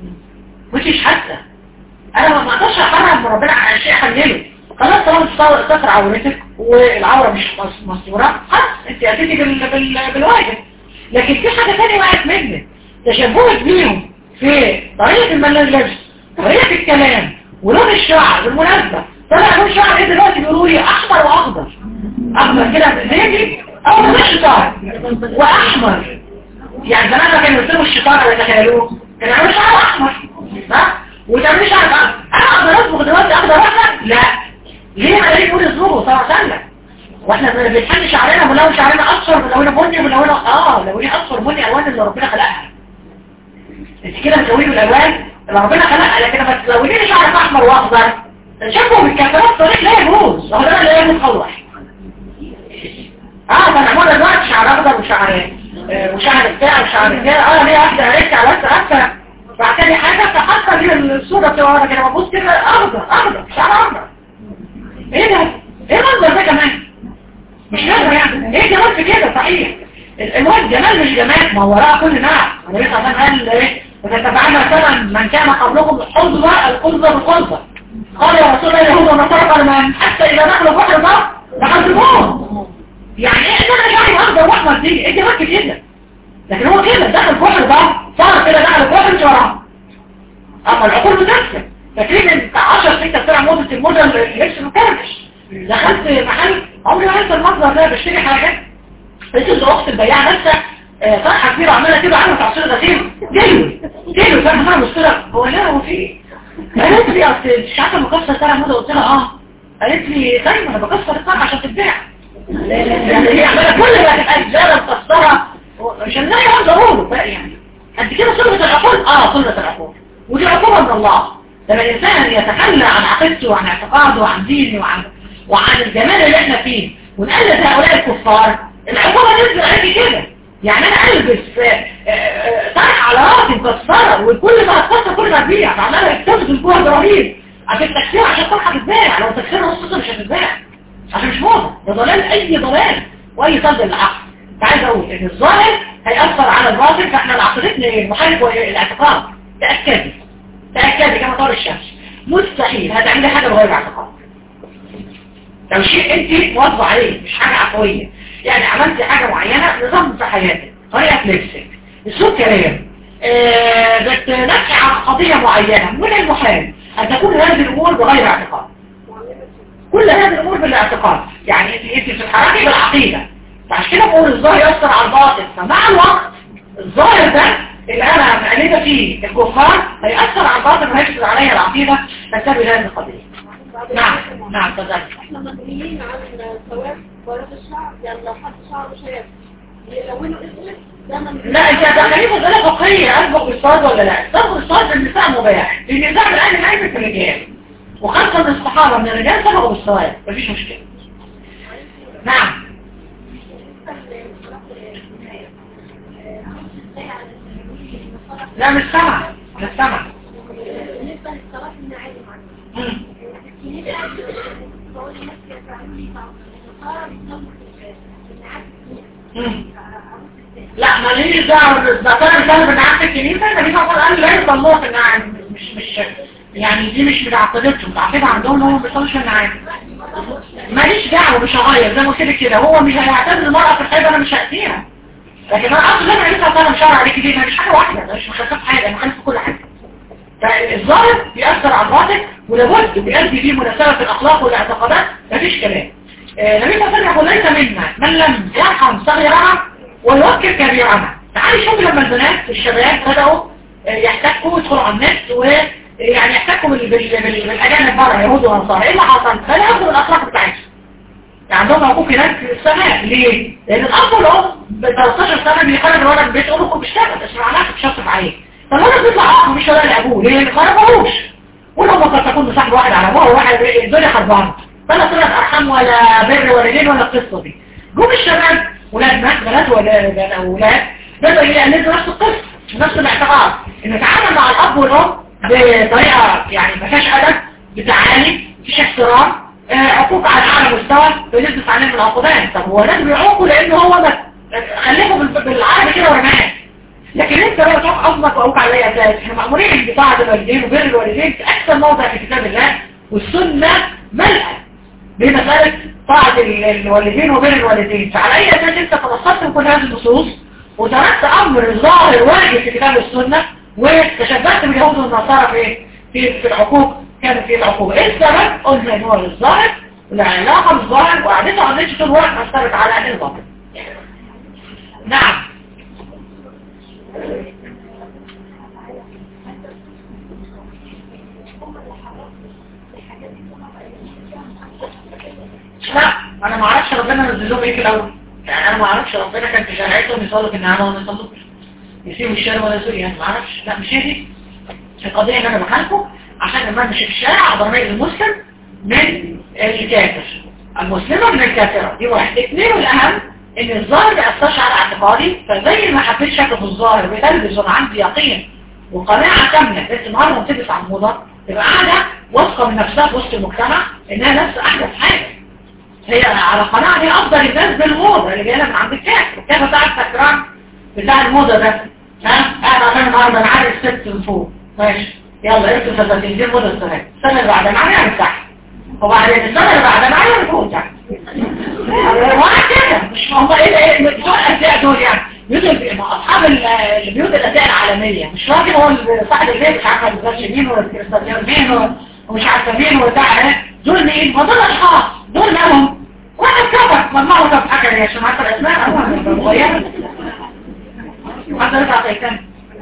مش حتى انا ما اقدرش احرم من ربنا على شيء احلله. خلاص طالما ستر عورتك والعوره مش مستوره خلاص انت اتيتي بال... بال... بالواجب. لكن في حاجه ثانيه وقعت منك تشبهك بيهم في طريقه اللبس طريقه الكلام ولون الشعر بالمناسبه. طلع لون شعر ايه دلوقتي بيقولوا لي احمر واخضر احمر كده زيتي او مش شعر واحمر يعني زمان ما كانوا يرسموا الشطاره ولا تخيلوه كانوا يعملوا شعر احمر ها وتعملوا شعر اخضر. انا اقدر اصبغ دلوقتي اخضر واحمر؟ لا. ليه انا ليه بقول اصبغه صلى الله عليه وسلم واحنا بنحل شعرنا ملون شعرنا اصفر ملونه بني ملونه اه لوني اصفر بني الوان اللي ربنا خلقها. انت كده بتلوني بالالوان اللي ربنا خلقها لكن ما تلونيش شعرك احمر واخضر تشبهوا بالكافرات طريق لا يجوز وهو ده اللي يجوز خالص. اه فنعمل دلوقتي شعر اخضر وشعر آه وشعر بتاع وشعر بتاع اه ليه واحده عرفت على بس اكتر بعتلي حاجه فحتى لي الصوره بتاعه وانا كده ببص كده اخضر اخضر شعر اخضر. ايه ده؟ ايه المنظر ده كمان؟ مش نظر يعني ايه جمال في كده صحيح. المهم جمال مش جمال ما هو وراء كل نعم. النبي صلى الله عليه وسلم قال ايه وتتبعنا مثلا من كان قبلكم حظوة القلبة بالقلبة. قال يا رسول الله اليهود والنصارى قال من حتى اذا دخلوا بحر ده دخلتموهم. يعني ايه ان انا شعري اخضر واحمر دي ايه جمال كده. لكن هو كده دخل البحر ده صار كده دخل البحر مش وراه. اما العقول بتكسب فاكرين ان عشر ستة سنة موضة الموضة اللبس مكرمش. دخلت محل عمري ما انسى المنظر ده بشتري حاجة لقيت الاخت البياعة نفسها صحة كبيرة عمالة كده عاملة تعصير غسيل ديلو ديلو فاهم انا مشترك هو لا هو في قالت لي اصل مش عارفة مكسر سنة موضة قلت لها اه قالت لي طيب انا بكسر الطرح عشان تتباع يعني هي عمالة كل ما تبقى الزارة مكسرة عشان لا يعود ضروره بقى يعني قد كده صلبة العقول اه صلبة العقول ودي عقوبة من الله. لما الانسان يتخلى عن عقيدته وعن اعتقاده وعن دينه وعن وعن الجمال اللي احنا فيه ونقلد هؤلاء الكفار العقوبة نزل عليك كده. يعني انا البس طرح على راسي مكسره وكل ما اتكسر كل ما تبيع فعمالة يكتبت الجوه رهيب عشان تكسير عشان طرحة تتباع، لو تكسير نص سنة مش هتتباع عشان مش موضة، ده ضلال أي ضلال وأي صد للعقل. فعايز أقول إن الظاهر هيأثر على الباطن، فإحنا العقيدتنا المحارب والاعتقاد تأكدي تأكدي كما طار الشمس مستحيل هتعملي حاجة بغير اعتقاد. لو شيء انت موظف عليه مش حاجة عفوية، يعني عملتي حاجة معينة نظام في حياتك، طريقة لبسك، اسلوب كلام، آه بتنفي عن قضية معينة، من المحال أن تكون هذه الأمور بغير اعتقاد. كل هذه الأمور بالاعتقاد، يعني انت انت بتتحركي بالعقيدة، فعشان كده بقول الظاهر يأثر على الباطن. فمع الوقت الظاهر ده اللي أنا مقلبة فيه الكفار هيأثر على الباطن وهيفسد عليها العقيدة تنتبه لهذه القضية. نعم نعم تفضل. احنا مدنيين عن ثواب بياض الشعر، يعني لو حد شعره شيب يلونه اسود ده من لا انت هتخليه مسألة فقهية أسبق بالصاد ولا لا؟ سبق بالصاد النساء مباح، النساء بالآن العلم في الرجال، وخاصة من الصحابة من الرجال سبقوا بالصواب مفيش مشكلة. نعم. لا مش سمع مش سمع. بالنسبة للصلاة النعيم لا ماليش دعوه بالزكاه اللي كانوا بنعمل الكنيسه، النبي صلى الله عليه وسلم لا يصلوا في النعام، مش مش يعني دي مش بتعقدتهم، تعقيدها عندهم هم ما بيصلوش في النعام. ماليش دعوه مش هغير زي ما قلت لك كده، هو مش هيعتبر المراه في الحيض انا مش هاتيها، لكن انا اصلا النبي صلى الله عليه وسلم شرع عليك دي مش حاجه واحده، مش مخالفه حاجه، مخالفه في كل حاجه. فالظاهر بيأثر على الباطن ولابد بيؤدي فيه مناسبة الأخلاق والاعتقادات، مفيش كلام. النبي صلى الله عليه وسلم يقول ليس منا من لم يرحم صغيرها ويوكل كبيرها. تعالي شوفي لما البنات الشباب بدأوا يحتكوا ويدخلوا على النت ويعني يحتكوا بالأجانب بره يهود وأنصار، ايه اللي حصل؟ بدأوا ياخدوا الأخلاق بتاعتهم. يعني عندهم حقوق هناك في السماء، ليه؟ لأن الأب والأم ب ثلاثتاشر سنة بيخرج الولد من البيت يقول لكم بيشتغل اسمع لها بتشطف عليه. فالولد بيطلع عقل مش ولا لأبوه، ليه؟ ما خربوش. ولهم قد تكون مصاحب واحد على ابوه وواحد الدنيا خربانه، فلا صلة أرحام ولا بر ولا دين ولا القصة دي. جم الشباب ولاد بنات ولا أولاد بدأوا يقلدوا نفس القصة نفس الاعتقاد، إن نتعامل مع الأب والأم بطريقة يعني ما فيهاش أدب، بتعالي، مفيش احترام، عقوق على أعلى مستوى بنسبة عليهم العقوبات. طب هو لازم يعوقوا لأنه هو ده خليهم بالعربي كده ورماه. لكن انت لو تروح أصلك وأوقع عليها أساس، احنا مأمورين بطاعة الوالدين وبر الوالدين في أكثر موضع في كتاب الله، والسنة ملأة بمسألة طاعة الوالدين وبر الوالدين. فعلى أي أساس انت تبسطت من كل هذه النصوص وتركت أمر ظاهر واجب في كتاب السنة وتشبهت باليهود والنصارى في في في العقوق، كانت في العقوق. ايه السبب؟ قلنا ان هو الظاهر والعلاقة بالظاهر وقعدته عملتش طول الوقت أثرت على الباطن. نعم. لا انا ما اعرفش ربنا نزل لهم ايه في الاول، يعني انا ما اعرفش ربنا كان في شرعيتهم يصلوا في النهار ولا يصلوا يسيبوا الشارع ولا يسوي، يعني ما اعرفش. لا مش هي دي القضيه اللي انا بخالفه، عشان لما امشي في الشارع اقدر اميز المسلم من الكافر، المسلمه من الكافره، دي واحد. اثنين والاهم ان الظاهر ما يأثرش على اعتقادي، فزي ما حبيت شكل في الظاهر بتلبس وانا عندي يقين وقناعه كامله بس النهارده بتلبس على الموضه، تبقى قاعده واثقه من نفسها في وسط المجتمع انها نفس احدث حاجه، هي على قناعه هي افضل الناس بالموضه اللي جايه من عند الكافر. الكافر بتاع التكرار بتاع الموضه ده، ها قاعد عشان النهارده انا عارف الست من فوق ماشي، يلا اركب ثلاثين دي موضه السنه السنه اللي بعدها معايا من تحت، وبعدين السنه اللي بعدها معايا من فوق تحت، واحد كده مش هم ايه ايه بتوع الازياء دول، يعني بيوت اصحاب البيوت الازياء العالميه، مش راجل هو صاحب البيت مش عارفه الفرش مين ولا الكريستالير مين ومش عارفه مين وبتاع دول مين؟ ما دول اشخاص دول مالهم؟ واحد كفر مجموعه كفر حاجه ليه عشان عارفه الاسماء اول مغيره حتى يطلع كيتان.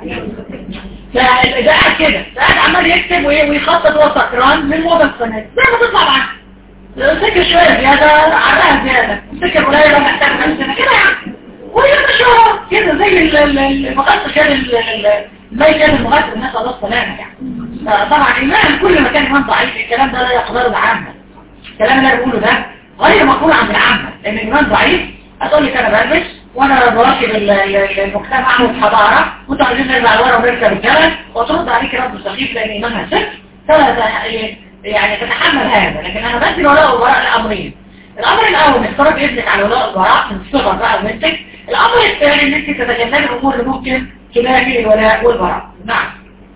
فده قاعد كده قاعد عمال يكتب ويخطط هو سكران من موضه السنه زي ما تطلع معاه، سكر شويه زياده عرقها زياده، سكر قليله محتاج خمسة كده يعني، ويمشوا كده زي المغسل كان الميت كان المغسل الناس الله السلامه يعني. طبعا ايمان كل ما كان ايمان ضعيف الكلام ده لا يقدر العامه، الكلام اللي انا بقوله ده غير مقبول عند العامه، لان الايمان ضعيف هتقول لك انا بلبس وانا براكب المجتمع والحضاره وانتوا عايزين نرجع لورا ونركب الجبل وترد عليك رد سخيف لان ايمانها صفر. ثلاثه يعني تتحمل هذا. لكن انا بدي الولاء والبراء الامرين. الامر الاول افترض ابنك على ولاء والبراء من الصغر بقى وبنتك. الامر الثاني ان انت تتجنبي الامور اللي ممكن تنافي الولاء والبراء. نعم.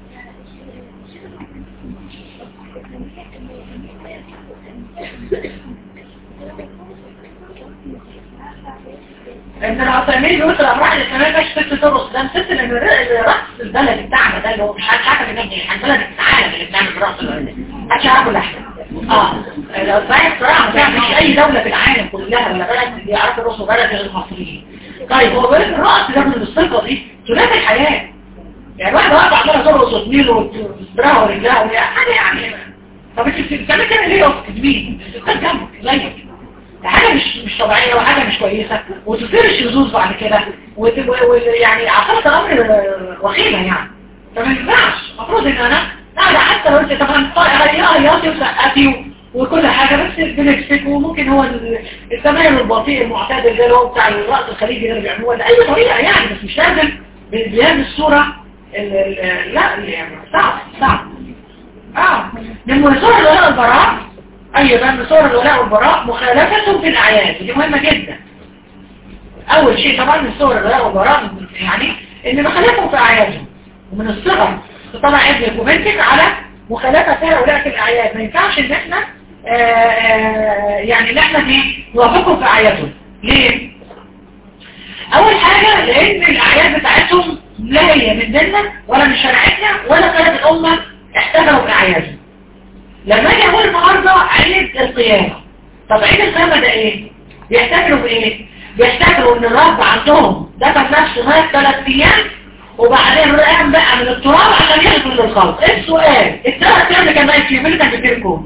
ان العطامين بيقول الامراض الاسلاميه مش ست ترقص. ده ست لان الرقص البلدي بتاعنا ده اللي هو مش عارف نبني البلد العالم اللي بنعمل الرقص البلدي محدش يعرفه الا احنا. اه لو صحيح بصراحه ما فيش اي دوله في العالم كلها ولا بلد بيعرفوا يرقصوا بلد غير المصريين. طيب هو بيقول الرقص ده من الصفه دي تنافي الحياه. يعني واحده واقفه عماله ترقص وتميل وتسبرها ورجلها وهي حاجه يعني. طب انت بتعملي كده ليه يا اخت كبير؟ انت جنبك زيك حاجة مش مش طبيعية وحاجة مش كويسة وتصير الشذوذ بعد كده ويعني عقلت الأمر وخيمة يعني. فما ينفعش. المفروض ان انا قاعدة حتى لو انت طبعا هياطي وسقفي وكل حاجة بس بنفسك. وممكن هو التمايل البطيء المعتدل ده اللي هو بتاع الرقص الخليجي اللي بيعملوه ده اي طريقة يعني. بس مش لازم بهذه الصورة. لا يعني صعب صعب. اه من صور الولاء والبراء ايضا من صور الولاء والبراء مخالفتهم في الاعياد. دي مهمة جدا. اول شيء طبعا من صور الولاء والبراء يعني ان نخالفهم في اعيادهم. ومن الصغر تطلع ابنك وبنتك على مخالفة فيها ولاء في الاعياد. ما ينفعش ان احنا آآ آآ يعني ان احنا نوافقهم في اعيادهم. ليه؟ اول حاجة لان الاعياد بتاعتهم لا هي من ديننا ولا من شريعتنا ولا كانت الامة احتفلوا باعيادهم. لما اجي اقول النهارده عيد القيامة. طب عيد القيامة ده ايه؟ بيحتفلوا بايه؟ بيحتفلوا ان الرب عندهم دفن نفسه مات ثلاث ايام وبعدين رقم بقى من التراب عشان يغفر للخلق. السؤال الثلاث ايام اللي كان ماشي فيهم اللي كان بيجيلكم؟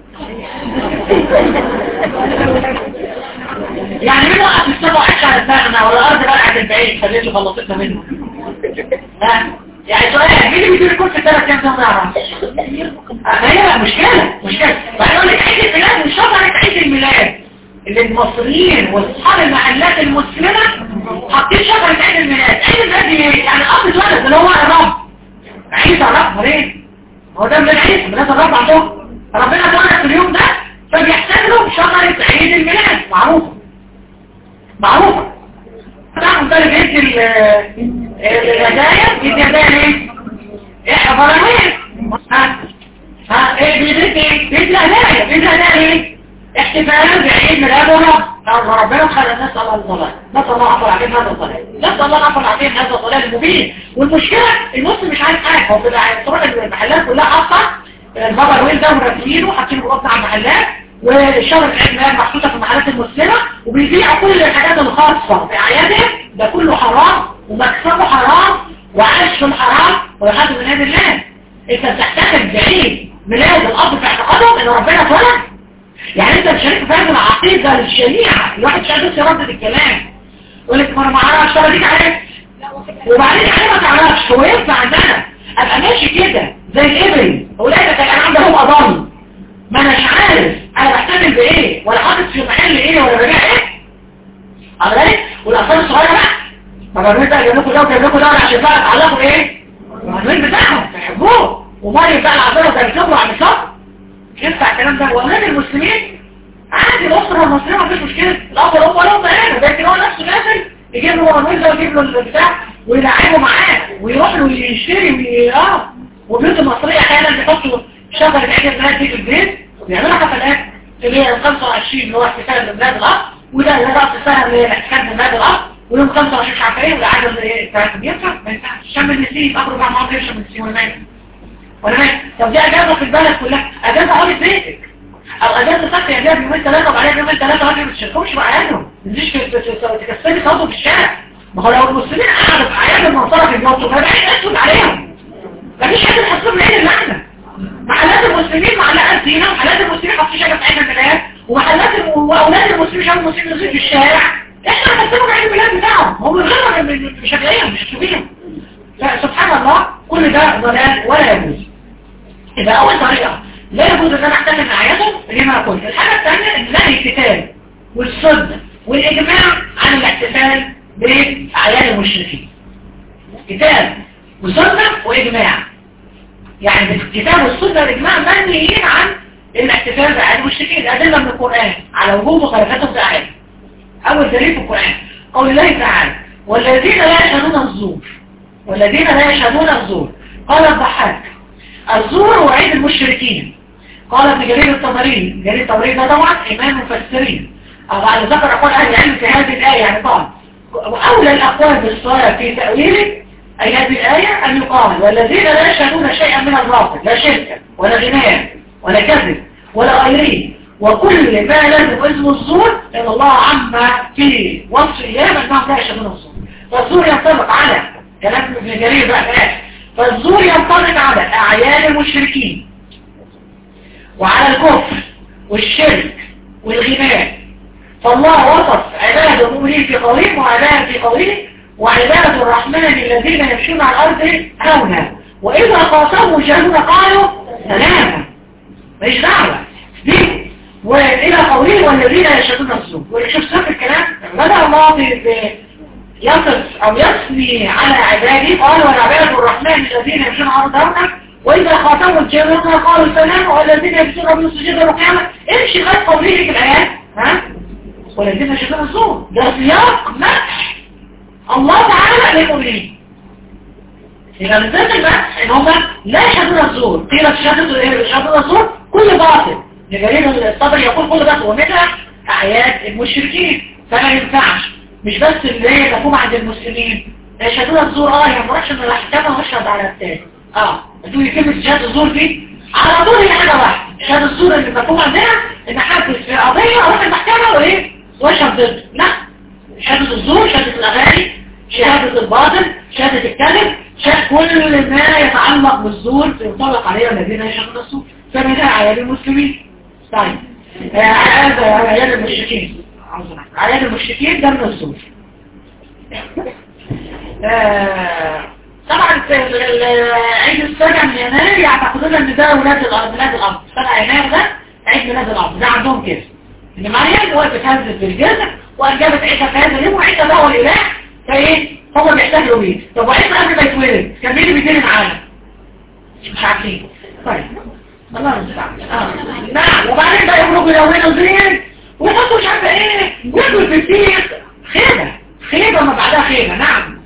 يعني مين وقف السبع عشر على دماغنا ولا الارض بلعت البعيد خليته خلصتنا منه؟ ها؟ يعني سؤال مين اللي بيجيب الكل في الثلاث ايام ده ما يعرفش؟ هي مشكلة مشكلة. بعد اقول لك عيد الميلاد مش شرط عيد الميلاد اللي المصريين واصحاب المحلات المسلمة حاطين شجرة عيد الميلاد. عيد الميلاد ايه؟ يعني اب اتولد اللي هو الرب. عيد الرب ليه؟ هو ده من العيد ميلاد الرب عندهم. ربنا اتولد في اليوم ده فبيحتفلوا بشجرة عيد الميلاد معروفة معروفة. تعرفوا ده اللي بيدي الهدايا يدي هدايا ليه؟ ايه حضرانية؟ ها ها ايه بيدي ايه؟ بيدي هدايا بيدي هدايا ليه؟ احتفالا بعيد ميلاد الرب. ربنا خلق الناس على الضلال. نسأل الله عفو العظيم هذا الضلال. نسأل الله عفو العظيم هذا الضلال المبين. والمشكلة المسلم مش عارف حاجة. هو في تروح المحلات كلها حاطة البابا الويل ده مرتبينه وحاطينه بغطنا على المحلات والشجرة العيد ميلاد محطوطة في المحلات المسلمة وبيبيعوا كل الحاجات الخاصة بأعيادهم. ده كله حرام ومكسبه حرام وعيشهم حرام ويحد من هذا الله. انت بتحتفل بعيد ميلاد الأب في اعتقادهم ان ربنا اتولد. يعني انت بتشارك في هذه العقيدة الشنيعة. الواحد مش قادر يردد الكلام يقول لك ما انا ما اعرفش طب ديك عارف وبعدين يعني ما تعرفش. هو ينفع ان انا ابقى ماشي كده زي الابل اولادك الانعام ده هم اضل ما اناش عارف انا بحتفل بايه ولا حاطط في محل ايه ولا ببيع ايه؟ عارف؟ والاطفال الصغيره بقى طب الراجل ده جاب لكم ده وجاب لكم ده عشان بقى تعلقوا ايه؟ الراجل بتاعهم تحبوه ومريم بقى العذراء وجابت لكم عن الصبر. ينفع الكلام ده؟ واولاد المسلمين عادي الاسره المسلمه مفيش مشكله. الاب والام ولا هم هنا لكن هو نفسه نازل يجيب له الويل ده ويجيب له البتاع ويلعبه معاه ويروح له يشتري وي... اه وبيوت المصريه احيانا بيحطوا شجره عيد الميلاد دي في البيت وبيعملوا حفلات اللي هي خمسة وعشرين اللي هو احتفال بميلاد الاب وده اللي راس السنه اللي هي احتفال بميلاد الاب ويوم خمسة وعشرين مش عارفه ايه والعاده اللي بتاعت بينفع ما ينفعش. شم النسيم اخرج مع ماما يشم النسيم ولا مات ولا مات. طب دي اجازه في البلد كلها اجازه اقعد في بيتك او اجازه ساعه اجازه يومين ثلاثه وبعدين يومين ثلاثه وانت ما تشاركوش معاهم ما تجيش تكسبي صوته في الشارع. ما هو لو المسلمين قعدوا في اعياد المنصره في الجوط فبقى اسود عليهم مفيش حد يحصل من عيد اللعنه. محلات المسلمين معلقات زينه ومحلات المسلمين حاطين شجره في عيد الميلاد ومحلات واولاد المسلمين شافوا المسلمين نازلين في الشارع احنا هنقسموا عيد الميلاد بتاعهم هم من غير مشجعيهم مش شايفينهم. فسبحان الله كل ده ضلال ولا يجوز. إذا أول طريقة لا يجوز أن أنا أحتفل بأعيادهم لما قلت. الحاجة الثانية نهي القتال والصد والإجماع عن الاحتفال بأعياد المشركين. قتال وصد وإجماع يعني القتال والصد والإجماع منهيين عن الاحتفال بأعياد المشركين. أدلة من القرآن على وجوب مخالفتهم بأعياد. أول دليل في القرآن قول الله تعالى والذين لا يشهدون الزور والذين لا يشهدون الزور. قال الضحاك الزور هو عيد المشركين. قال ابن جرير الطبري، جرير الطبري ده طبعا إمام مفسرين على ذكر أقوال أهل العلم في هذه الآية. يعني طبعا وأولى الأقوال بالصلاة في تأويله أي هذه الآية أن يقال والذين لا يشهدون شيئا من الباطل لا شركا ولا غناء ولا كذب ولا غيره وكل ما لازم اسم الزور لأن الله عم في وصف إيام أنهم لا يشهدون الزور. فالزور ينطبق على كلام ابن جرير بقى الآية. فالزور ينطبق على أعيان المشركين وعلى الكفر والشرك والغناء. فالله وصف عباد المؤمنين في قوله وعباد في قوله وعباد الرحمن الذين يمشون على الأرض هونا وإذا خاصموا جاهلون قالوا سلاما. مش دعوة دي. وإلى قوله والذين يشهدون الزور. وشوف سوف الكلام بدأ الله يصف أو يثني على عباده قال وعباد الرحمن الذين يمشون على الأرض هونا وإذا خاصموا جاهلون قالوا سلاما والذين يمشون بالسجود والقيامة. امشي غير قوله في الآيات ها والذين يشهدون الزور. ده سياق مدح الله تعالى للمؤمنين. إذا بالذات المدح إن هم لا يشهدون الزور. قيل شهادة الزور كل باطل. جرير الطبري يقول كل باطل ومنها أعياد المشركين. فما ينفعش مش بس اللي هي تقوم عند المسلمين يشهدون الزور. اه يعني مرحش من الأحكام ويشهد على التاني. اه تقولي كلمة شهادة الزور دي على طول هي حاجة واحدة. شهادة الزور اللي تقوم عندنا إن حدث في قضية أروح المحكمة وإيه واشهد ضد. لا، شهادة الزور شهادة الأغاني شهادة الباطل شهادة الكذب شهادة كل ما يتعلق بالزور ينطبق عليه الذين يشهدون الزور. فمنها أعياد المسلمين. طيب هذا أعياد المشركين. أعياد المشركين ده من الزور. طبعا عيد السبع من يناير يعتقدون ان ده ولاد الأرض ميلاد الأرض. سبع يناير ده عيد ميلاد الأرض ده عندهم كده. ان مريم وقفت هزت بالجزء وأنجبت عيسى في هذا اليوم وعيسى ده هو الإله. فايه هم بيحتاجوا بيه. طب وعيسى قبل ما يتولد كان مين اللي بيدير العالم؟ مش عارفين. طيب الله المستعان. اه نعم. وبعدين بقى يخرجوا يلونوا زين ويحطوا مش عارفه ايه وياكلوا في الفيق. خيبه خيبه ما بعدها خيبه. نعم.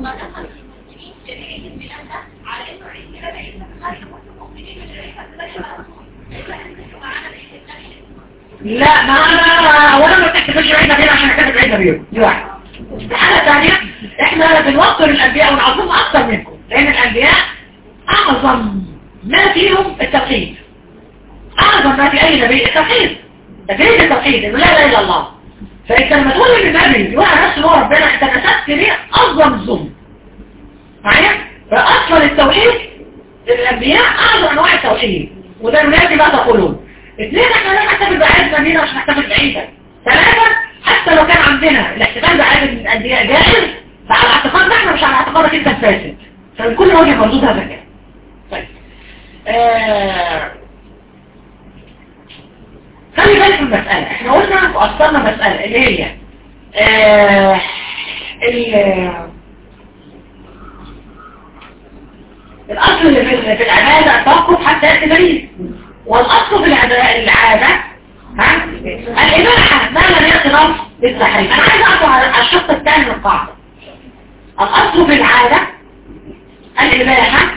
لا ما انا وانا ما تحتفلش عيد نبيل عشان اكتب عيد نبيل دي واحده. الحاله الثانيه احنا بنوقر الانبياء ونعظمهم اكثر منكم لان الانبياء اعظم ما فيهم التوحيد. اعظم ما في اي نبي التوحيد. تجريد التوحيد انه لا اله الا الله. فانت لما تقول ان النبي يوحى نفسه هو ربنا انت نسبت ليه اعظم الظلم معايا. فاصل التوحيد الانبياء اعظم انواع التوحيد وده ينادي ما تقولون. اثنين احنا لا نحتفل بعيد نبينا عشان نحتفل بعيدا. ثلاثة حتى لو كان عندنا الاحتفال بعيد الانبياء جاهز فعلى اعتقادنا احنا مش على اعتقادك انت الفاسد. فمن كل وجه مردود هذا الكلام. طيب آه... خلي بالك من المسألة. احنا قلنا وأصلنا مسألة اللي هي آه... ال... الأصل اللي في العبادة التوقف حتى يأتي دليل. والأصل في العادة ها الإباحة ما لم يأتي نص بالتحريم. أنا عايز أعطي على الشق الثاني من القاعدة. الأصل في العادة الإباحة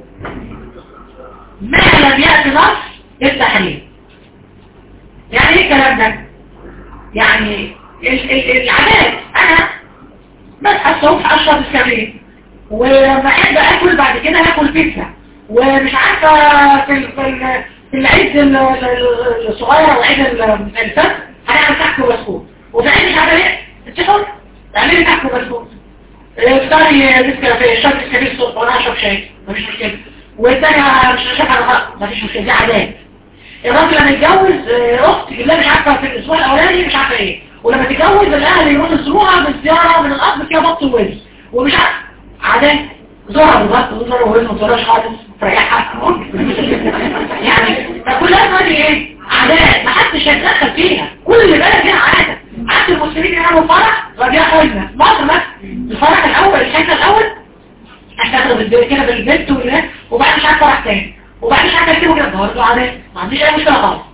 ما لم يأتي نص بالتحريم. يعني ايه الكلام ده؟ يعني ال ال العادات أنا بس الصبح أشرب السجاير ولما أحب أكل بعد كده هاكل بيتزا ومش عارفة في ال في العيد الصغير وعيد الفجر هنعمل كحك وبسكوت وفي عيد مش عارفة ايه التحر تعملي كحك وبسكوت افطاري نسكافيه شرب نسكافيه الصبح وانا اشرب شاي مفيش مشكلة والتاني مش شايف على غلط مفيش مشكلة دي عادات. الراجل لما يتجوز اخت يقول لها مش عارفة في الاسبوع الاولاني مش عارفة ايه ولما تتجوز الاهل يروحوا يزوروها بالزيارة من الاب فيها بط ووز ومش عارفة عادات. زورها بالبط وزورها ووز وزورها خالص فريحها يعني فكلها دي ايه عادات محدش هيتدخل فيها. كل بلد فيها عادة. عادة المسلمين يعملوا فرح ربيع قلنا مصر مثلا الفرح الاول الحته الاول احتفلوا كده بالبنت وبعد مش عارف فرح تاني وبعد مش عارف يكتبوا كده برضه عادات ما عنديش اي مشكله خالص.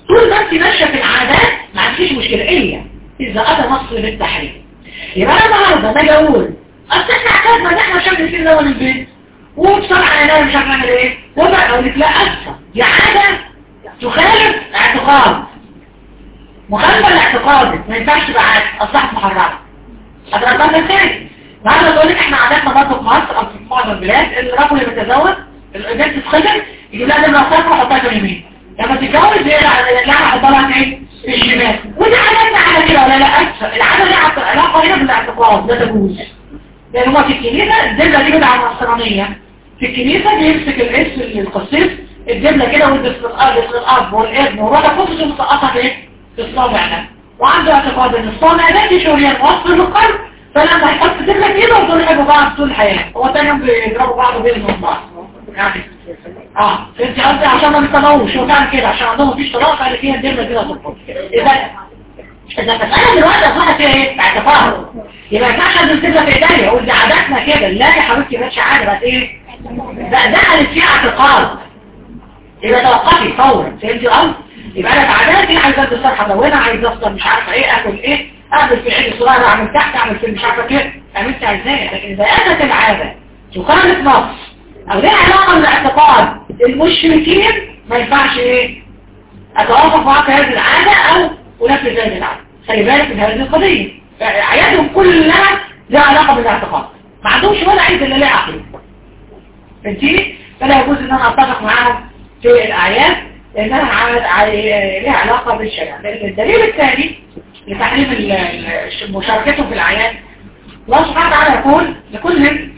طول ما انت ماشيه في العادات ما عندكيش مشكله الا اذا اتى نص بالتحريم. يبقى انا النهارده باجي اقول اصل احنا اعتدنا ان احنا شغل في الاول البيت وبصراحه انا مش هنعمل ايه وبقى اقول لك لا اسفه دي عاده تخالف اعتقاد مخالفه لاعتقادك ما ينفعش تبقى عاده اصبحت محرمه. هتغلطنا ازاي؟ النهارده تقول لك احنا عاداتنا برضه في مصر او في معظم البلاد الرجل اللي بيتزوج البنت تتخلف يجيب لها دبله صفرا ويحطها في اليمين لما تتجوز يقلع لها يحطها لها ايه؟ في الشمال. ودي عاداتنا على كده ولا لا اسفه العاده دي علاقه هنا بالاعتقاد ده تجوز. لان هما في الكنيسه الدبله دي بدعه نصرانيه في الكنيسه بيمسك الاسم القسيس الدبله كده ويدس الاب الاب والابن وروح القدس ومسقطها في ايه؟ في الصابع ده وعنده اعتقاد ان الصابع ده دي شريان موصل للقلب فلما يحط دبله في ايده ودول يحبوا بعض طول الحياه هو تاني يوم بيضربوا بعض وبينهم بعض يعني اه انت قصدي عشان ما بيطلعوش هو فعلا كده عشان عندهم مفيش طلاق فقال فيها الدبله كده تربط اذا اذا المساله دلوقتي اصبحت فيها ايه؟ اعتقاد يبقى ما ينفعش ادي الدبله في ايديا اقول دي عاداتنا كده لا يا حبيبتي ما بقتش عاده بقت ايه؟ بقى دخلت فيها اعتقاد يبقى توقفي فورا فهمتي الامر؟ يبقى انا بعدها دي عايزه ادي صرحه ملونه عايزه افطر مش عارفه ايه اكل ايه اعمل في عيد الصغير اعمل تحت اعمل في مش عارفه كده عملت عايزاه. لكن اذا اتت العاده تخالف نص او ليها علاقه بالاعتقاد المشركين ما ينفعش ايه اتوافق معاك هذه العاده او انفذ هذه العاده. خلي بالك من هذه القضيه عيادهم كلها لها علاقه بالاعتقاد ما عندهمش ولا عيد الا ليه عقل فهمتيني؟ فلا يجوز ان انا اتفق معاهم في الاعياد لانها لها علاقه بالشريعه. الدليل الثاني لتحريم مشاركته في الاعياد الله سبحانه وتعالى يقول لكل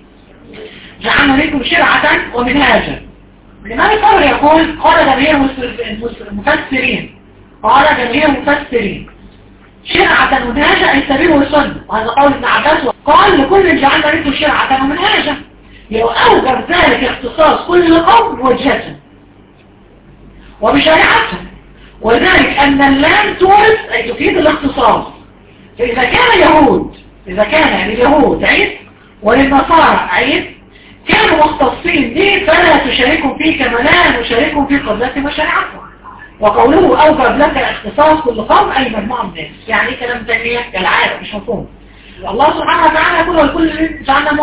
جعلنا لكم شرعة ومنهاجا. الإمام الطبري يقول قال جميع المفسرين قال جميع المفسرين شرعة ومنهاجا أي سبيل والسنة وهذا قول ابن عباس قال لكل جعلنا لكم شرعة ومنهاجا لو أوجب ذلك اختصاص كل قوم وجهة وبشريعته وذلك أن اللام تورث أي تفيد الاختصاص. فإذا كان يهود إذا كان لليهود عيد وللنصارى عيد كانوا مختصين به فلا تشاركوا فيه كما لا نشاركوا في قبلتهم وشريعتهم. وقوله أوجب لك اختصاص كل قوم أي مجموعة من الناس يعني كلام تانية كالعادة مش مفهوم. الله سبحانه وتعالى يقول ولكل جعلنا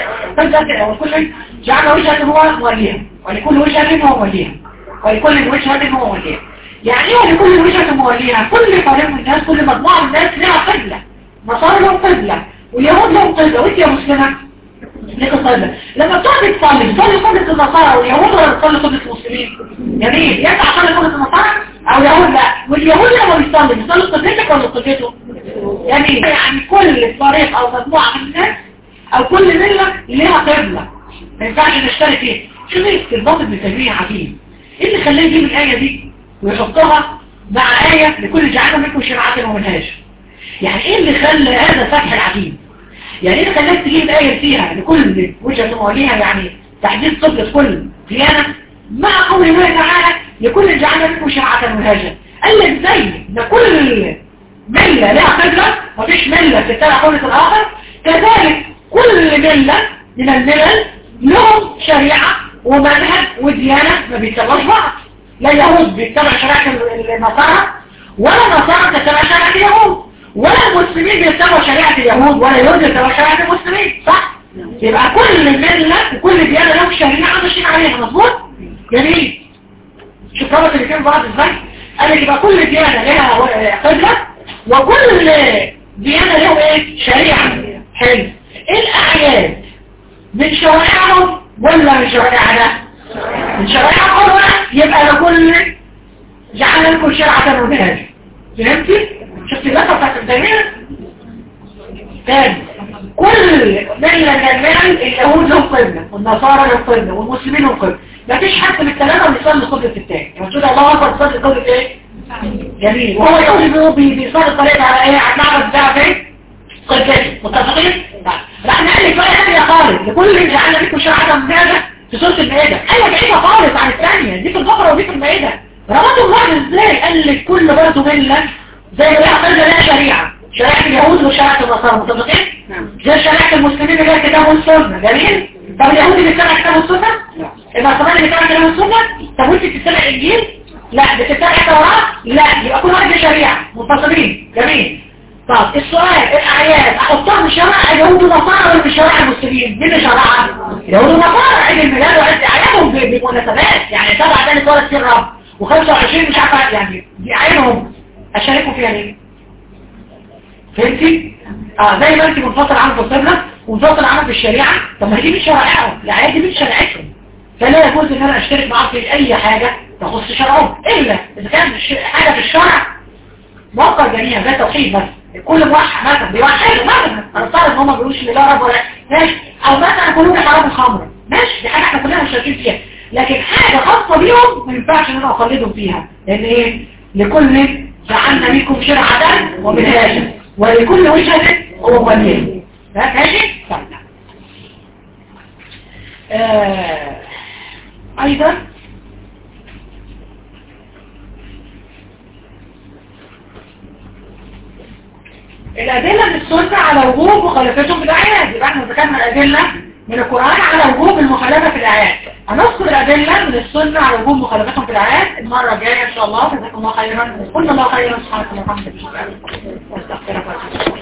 موليها وكل جعلنا وجهة هو موليها ولكل وجهة هو موليها ولكل وجهة هو موليها. يعني ايه ولكل وجهة موليها؟ كل فريق من الناس كل مجموعة من الناس لها قبلة. نصارى لهم قبلة واليهود لهم قبلة وانت يا مسلمة ليك قبلة. لما بتقعد تصلي بتصلي قبلة النصارى واليهود ولا بتصلي قبلة المسلمين؟ جميل ينفع تصلي قبلة النصارى او اليهود لا واليهود لما بيصلي بيصلي قبلتك ولا قبلته؟ جميل يعني كل فريق او مجموعة من الناس او كل ملة لها قبلة ما ينفعش نشترك فيها. شو ليه الباطل ابن تيمية عجيب ايه اللي خلاه يجيب الآية دي ويحطها مع آية لكل جعلنا منكم شرعة ومنهاج؟ يعني ايه اللي خلى هذا فتح العجيب؟ يعني ايه اللي خلاك تجيب آية فيها لكل وجهة موليها يعني تحديد قبلة كل ديانة مع قول الله تعالى لكل جعلنا منكم شرعة ومنهاجا؟ قال لك زي ان كل ملة لها قبلة مفيش ملة تتبع قولة الآخر كذلك كل ملة من الملل لهم شريعة ومنهج وديانة ما بيتبعوش بعض. لا يهود بيتبع شريعة النصارى ولا نصارى تتبع شريعة اليهود ولا المسلمين بيتبعوا شريعة اليهود ولا اليهود بيتبعوا شريعة المسلمين صح؟ يبقى كل ملة وكل ديانة لهم شريعة ماشيين عليها مظبوط؟ جميل. شوف ربط اللي كان بعض ازاي؟ قال لك يبقى كل ديانة لها قبلة وكل ديانة لهم ايه؟ شريعة. حلو. الأعياد من شرائعهم ولا من شرائعنا؟ من شرائعهم يبقى لكل جعلنا لكم شرعة ومنهاجا. فهمتي؟ شفتي اللقطة بتاعت الدنيا؟ تاني كل ملة من الملل اليهود لهم قبلة والنصارى لهم قبلة والمسلمين لهم قبلة. مفيش حد من الثلاثة بيصلي قبلة التاني. لما تقول الله أكبر تصلي قبلة ايه؟ جميل. وهو يقول بيصلي الطريقة على ايه؟ على المعبد بتاعه ايه؟ قبلته. متفقين؟ راح نقل لك بقى ثانية خالص لكل جعلنا لكم شرعة ومنهاجا في سورة المائدة. ايوه بعيدة خالص عن الثانية دي في البقرة ودي في المائدة. ربطوا الله ازاي؟ قال لك كل برضه ملة زي ما لها قبلة لها شريعة شريعة اليهود وشريعة النصارى. متفقين؟ زي شريعة المسلمين اللي هي الكتاب والسنة. جميل؟ طب اليهود اللي بيتبع الكتاب والسنة؟ النصارى اللي بيتبع الكتاب والسنة؟ طب وانت بتتبع الانجيل؟ لا بتتبع التوراة لا يبقى كل واحد شريعة منفصلين جميل. طب السؤال الأعياد أحطها من شرع اليهود ونصارى ولا من شرع المسلمين؟ مين اللي شرعها؟ اليهود ونصارى عيد الميلاد وعيد أعيادهم بمناسبات يعني سبعة تاني اتولد فيه الرب وخمسة وعشرين مش عارفة يعني دي عينهم أشاركوا فيها ليه؟ فهمتي؟ اه زي ما انت منفصل عنه في القبلة ومنفصل عنه في الشريعة. طب ما هي دي من شرائعهم الأعياد دي من شريعتهم فلا يجوز ان انا اشترك معاهم في اي حاجة تخص شرعهم الا اذا كان حاجة في الشرع موقع جميع زي توحيد بس كل موحد مثلا بيوحدوا مثلا انا افترض ان هم ما بيقولوش لا رب ولا ماشي او مثلا كلهم حرام الخمر ماشي دي حاجة احنا كلنا مشاركين فيها لكن حاجة خاصة بيهم ما ينفعش ان انا اقلدهم فيها لان ايه لكل جعلنا منكم شرعة ومنهاجا ولكل وجهة هو وليه ماشي طيب آه ايضا الأدلة من السنة على وجوب مخالفتهم في الأعياد يبقى احنا ذكرنا الأدلة من القرآن على وجوب المخالفة في الأعياد هنذكر الأدلة من السنة على وجوب مخالفتهم في الأعياد المرة الجاية إن شاء الله جزاكم الله خيرا قلنا الله خيرا سبحانه وتعالى واستغفرك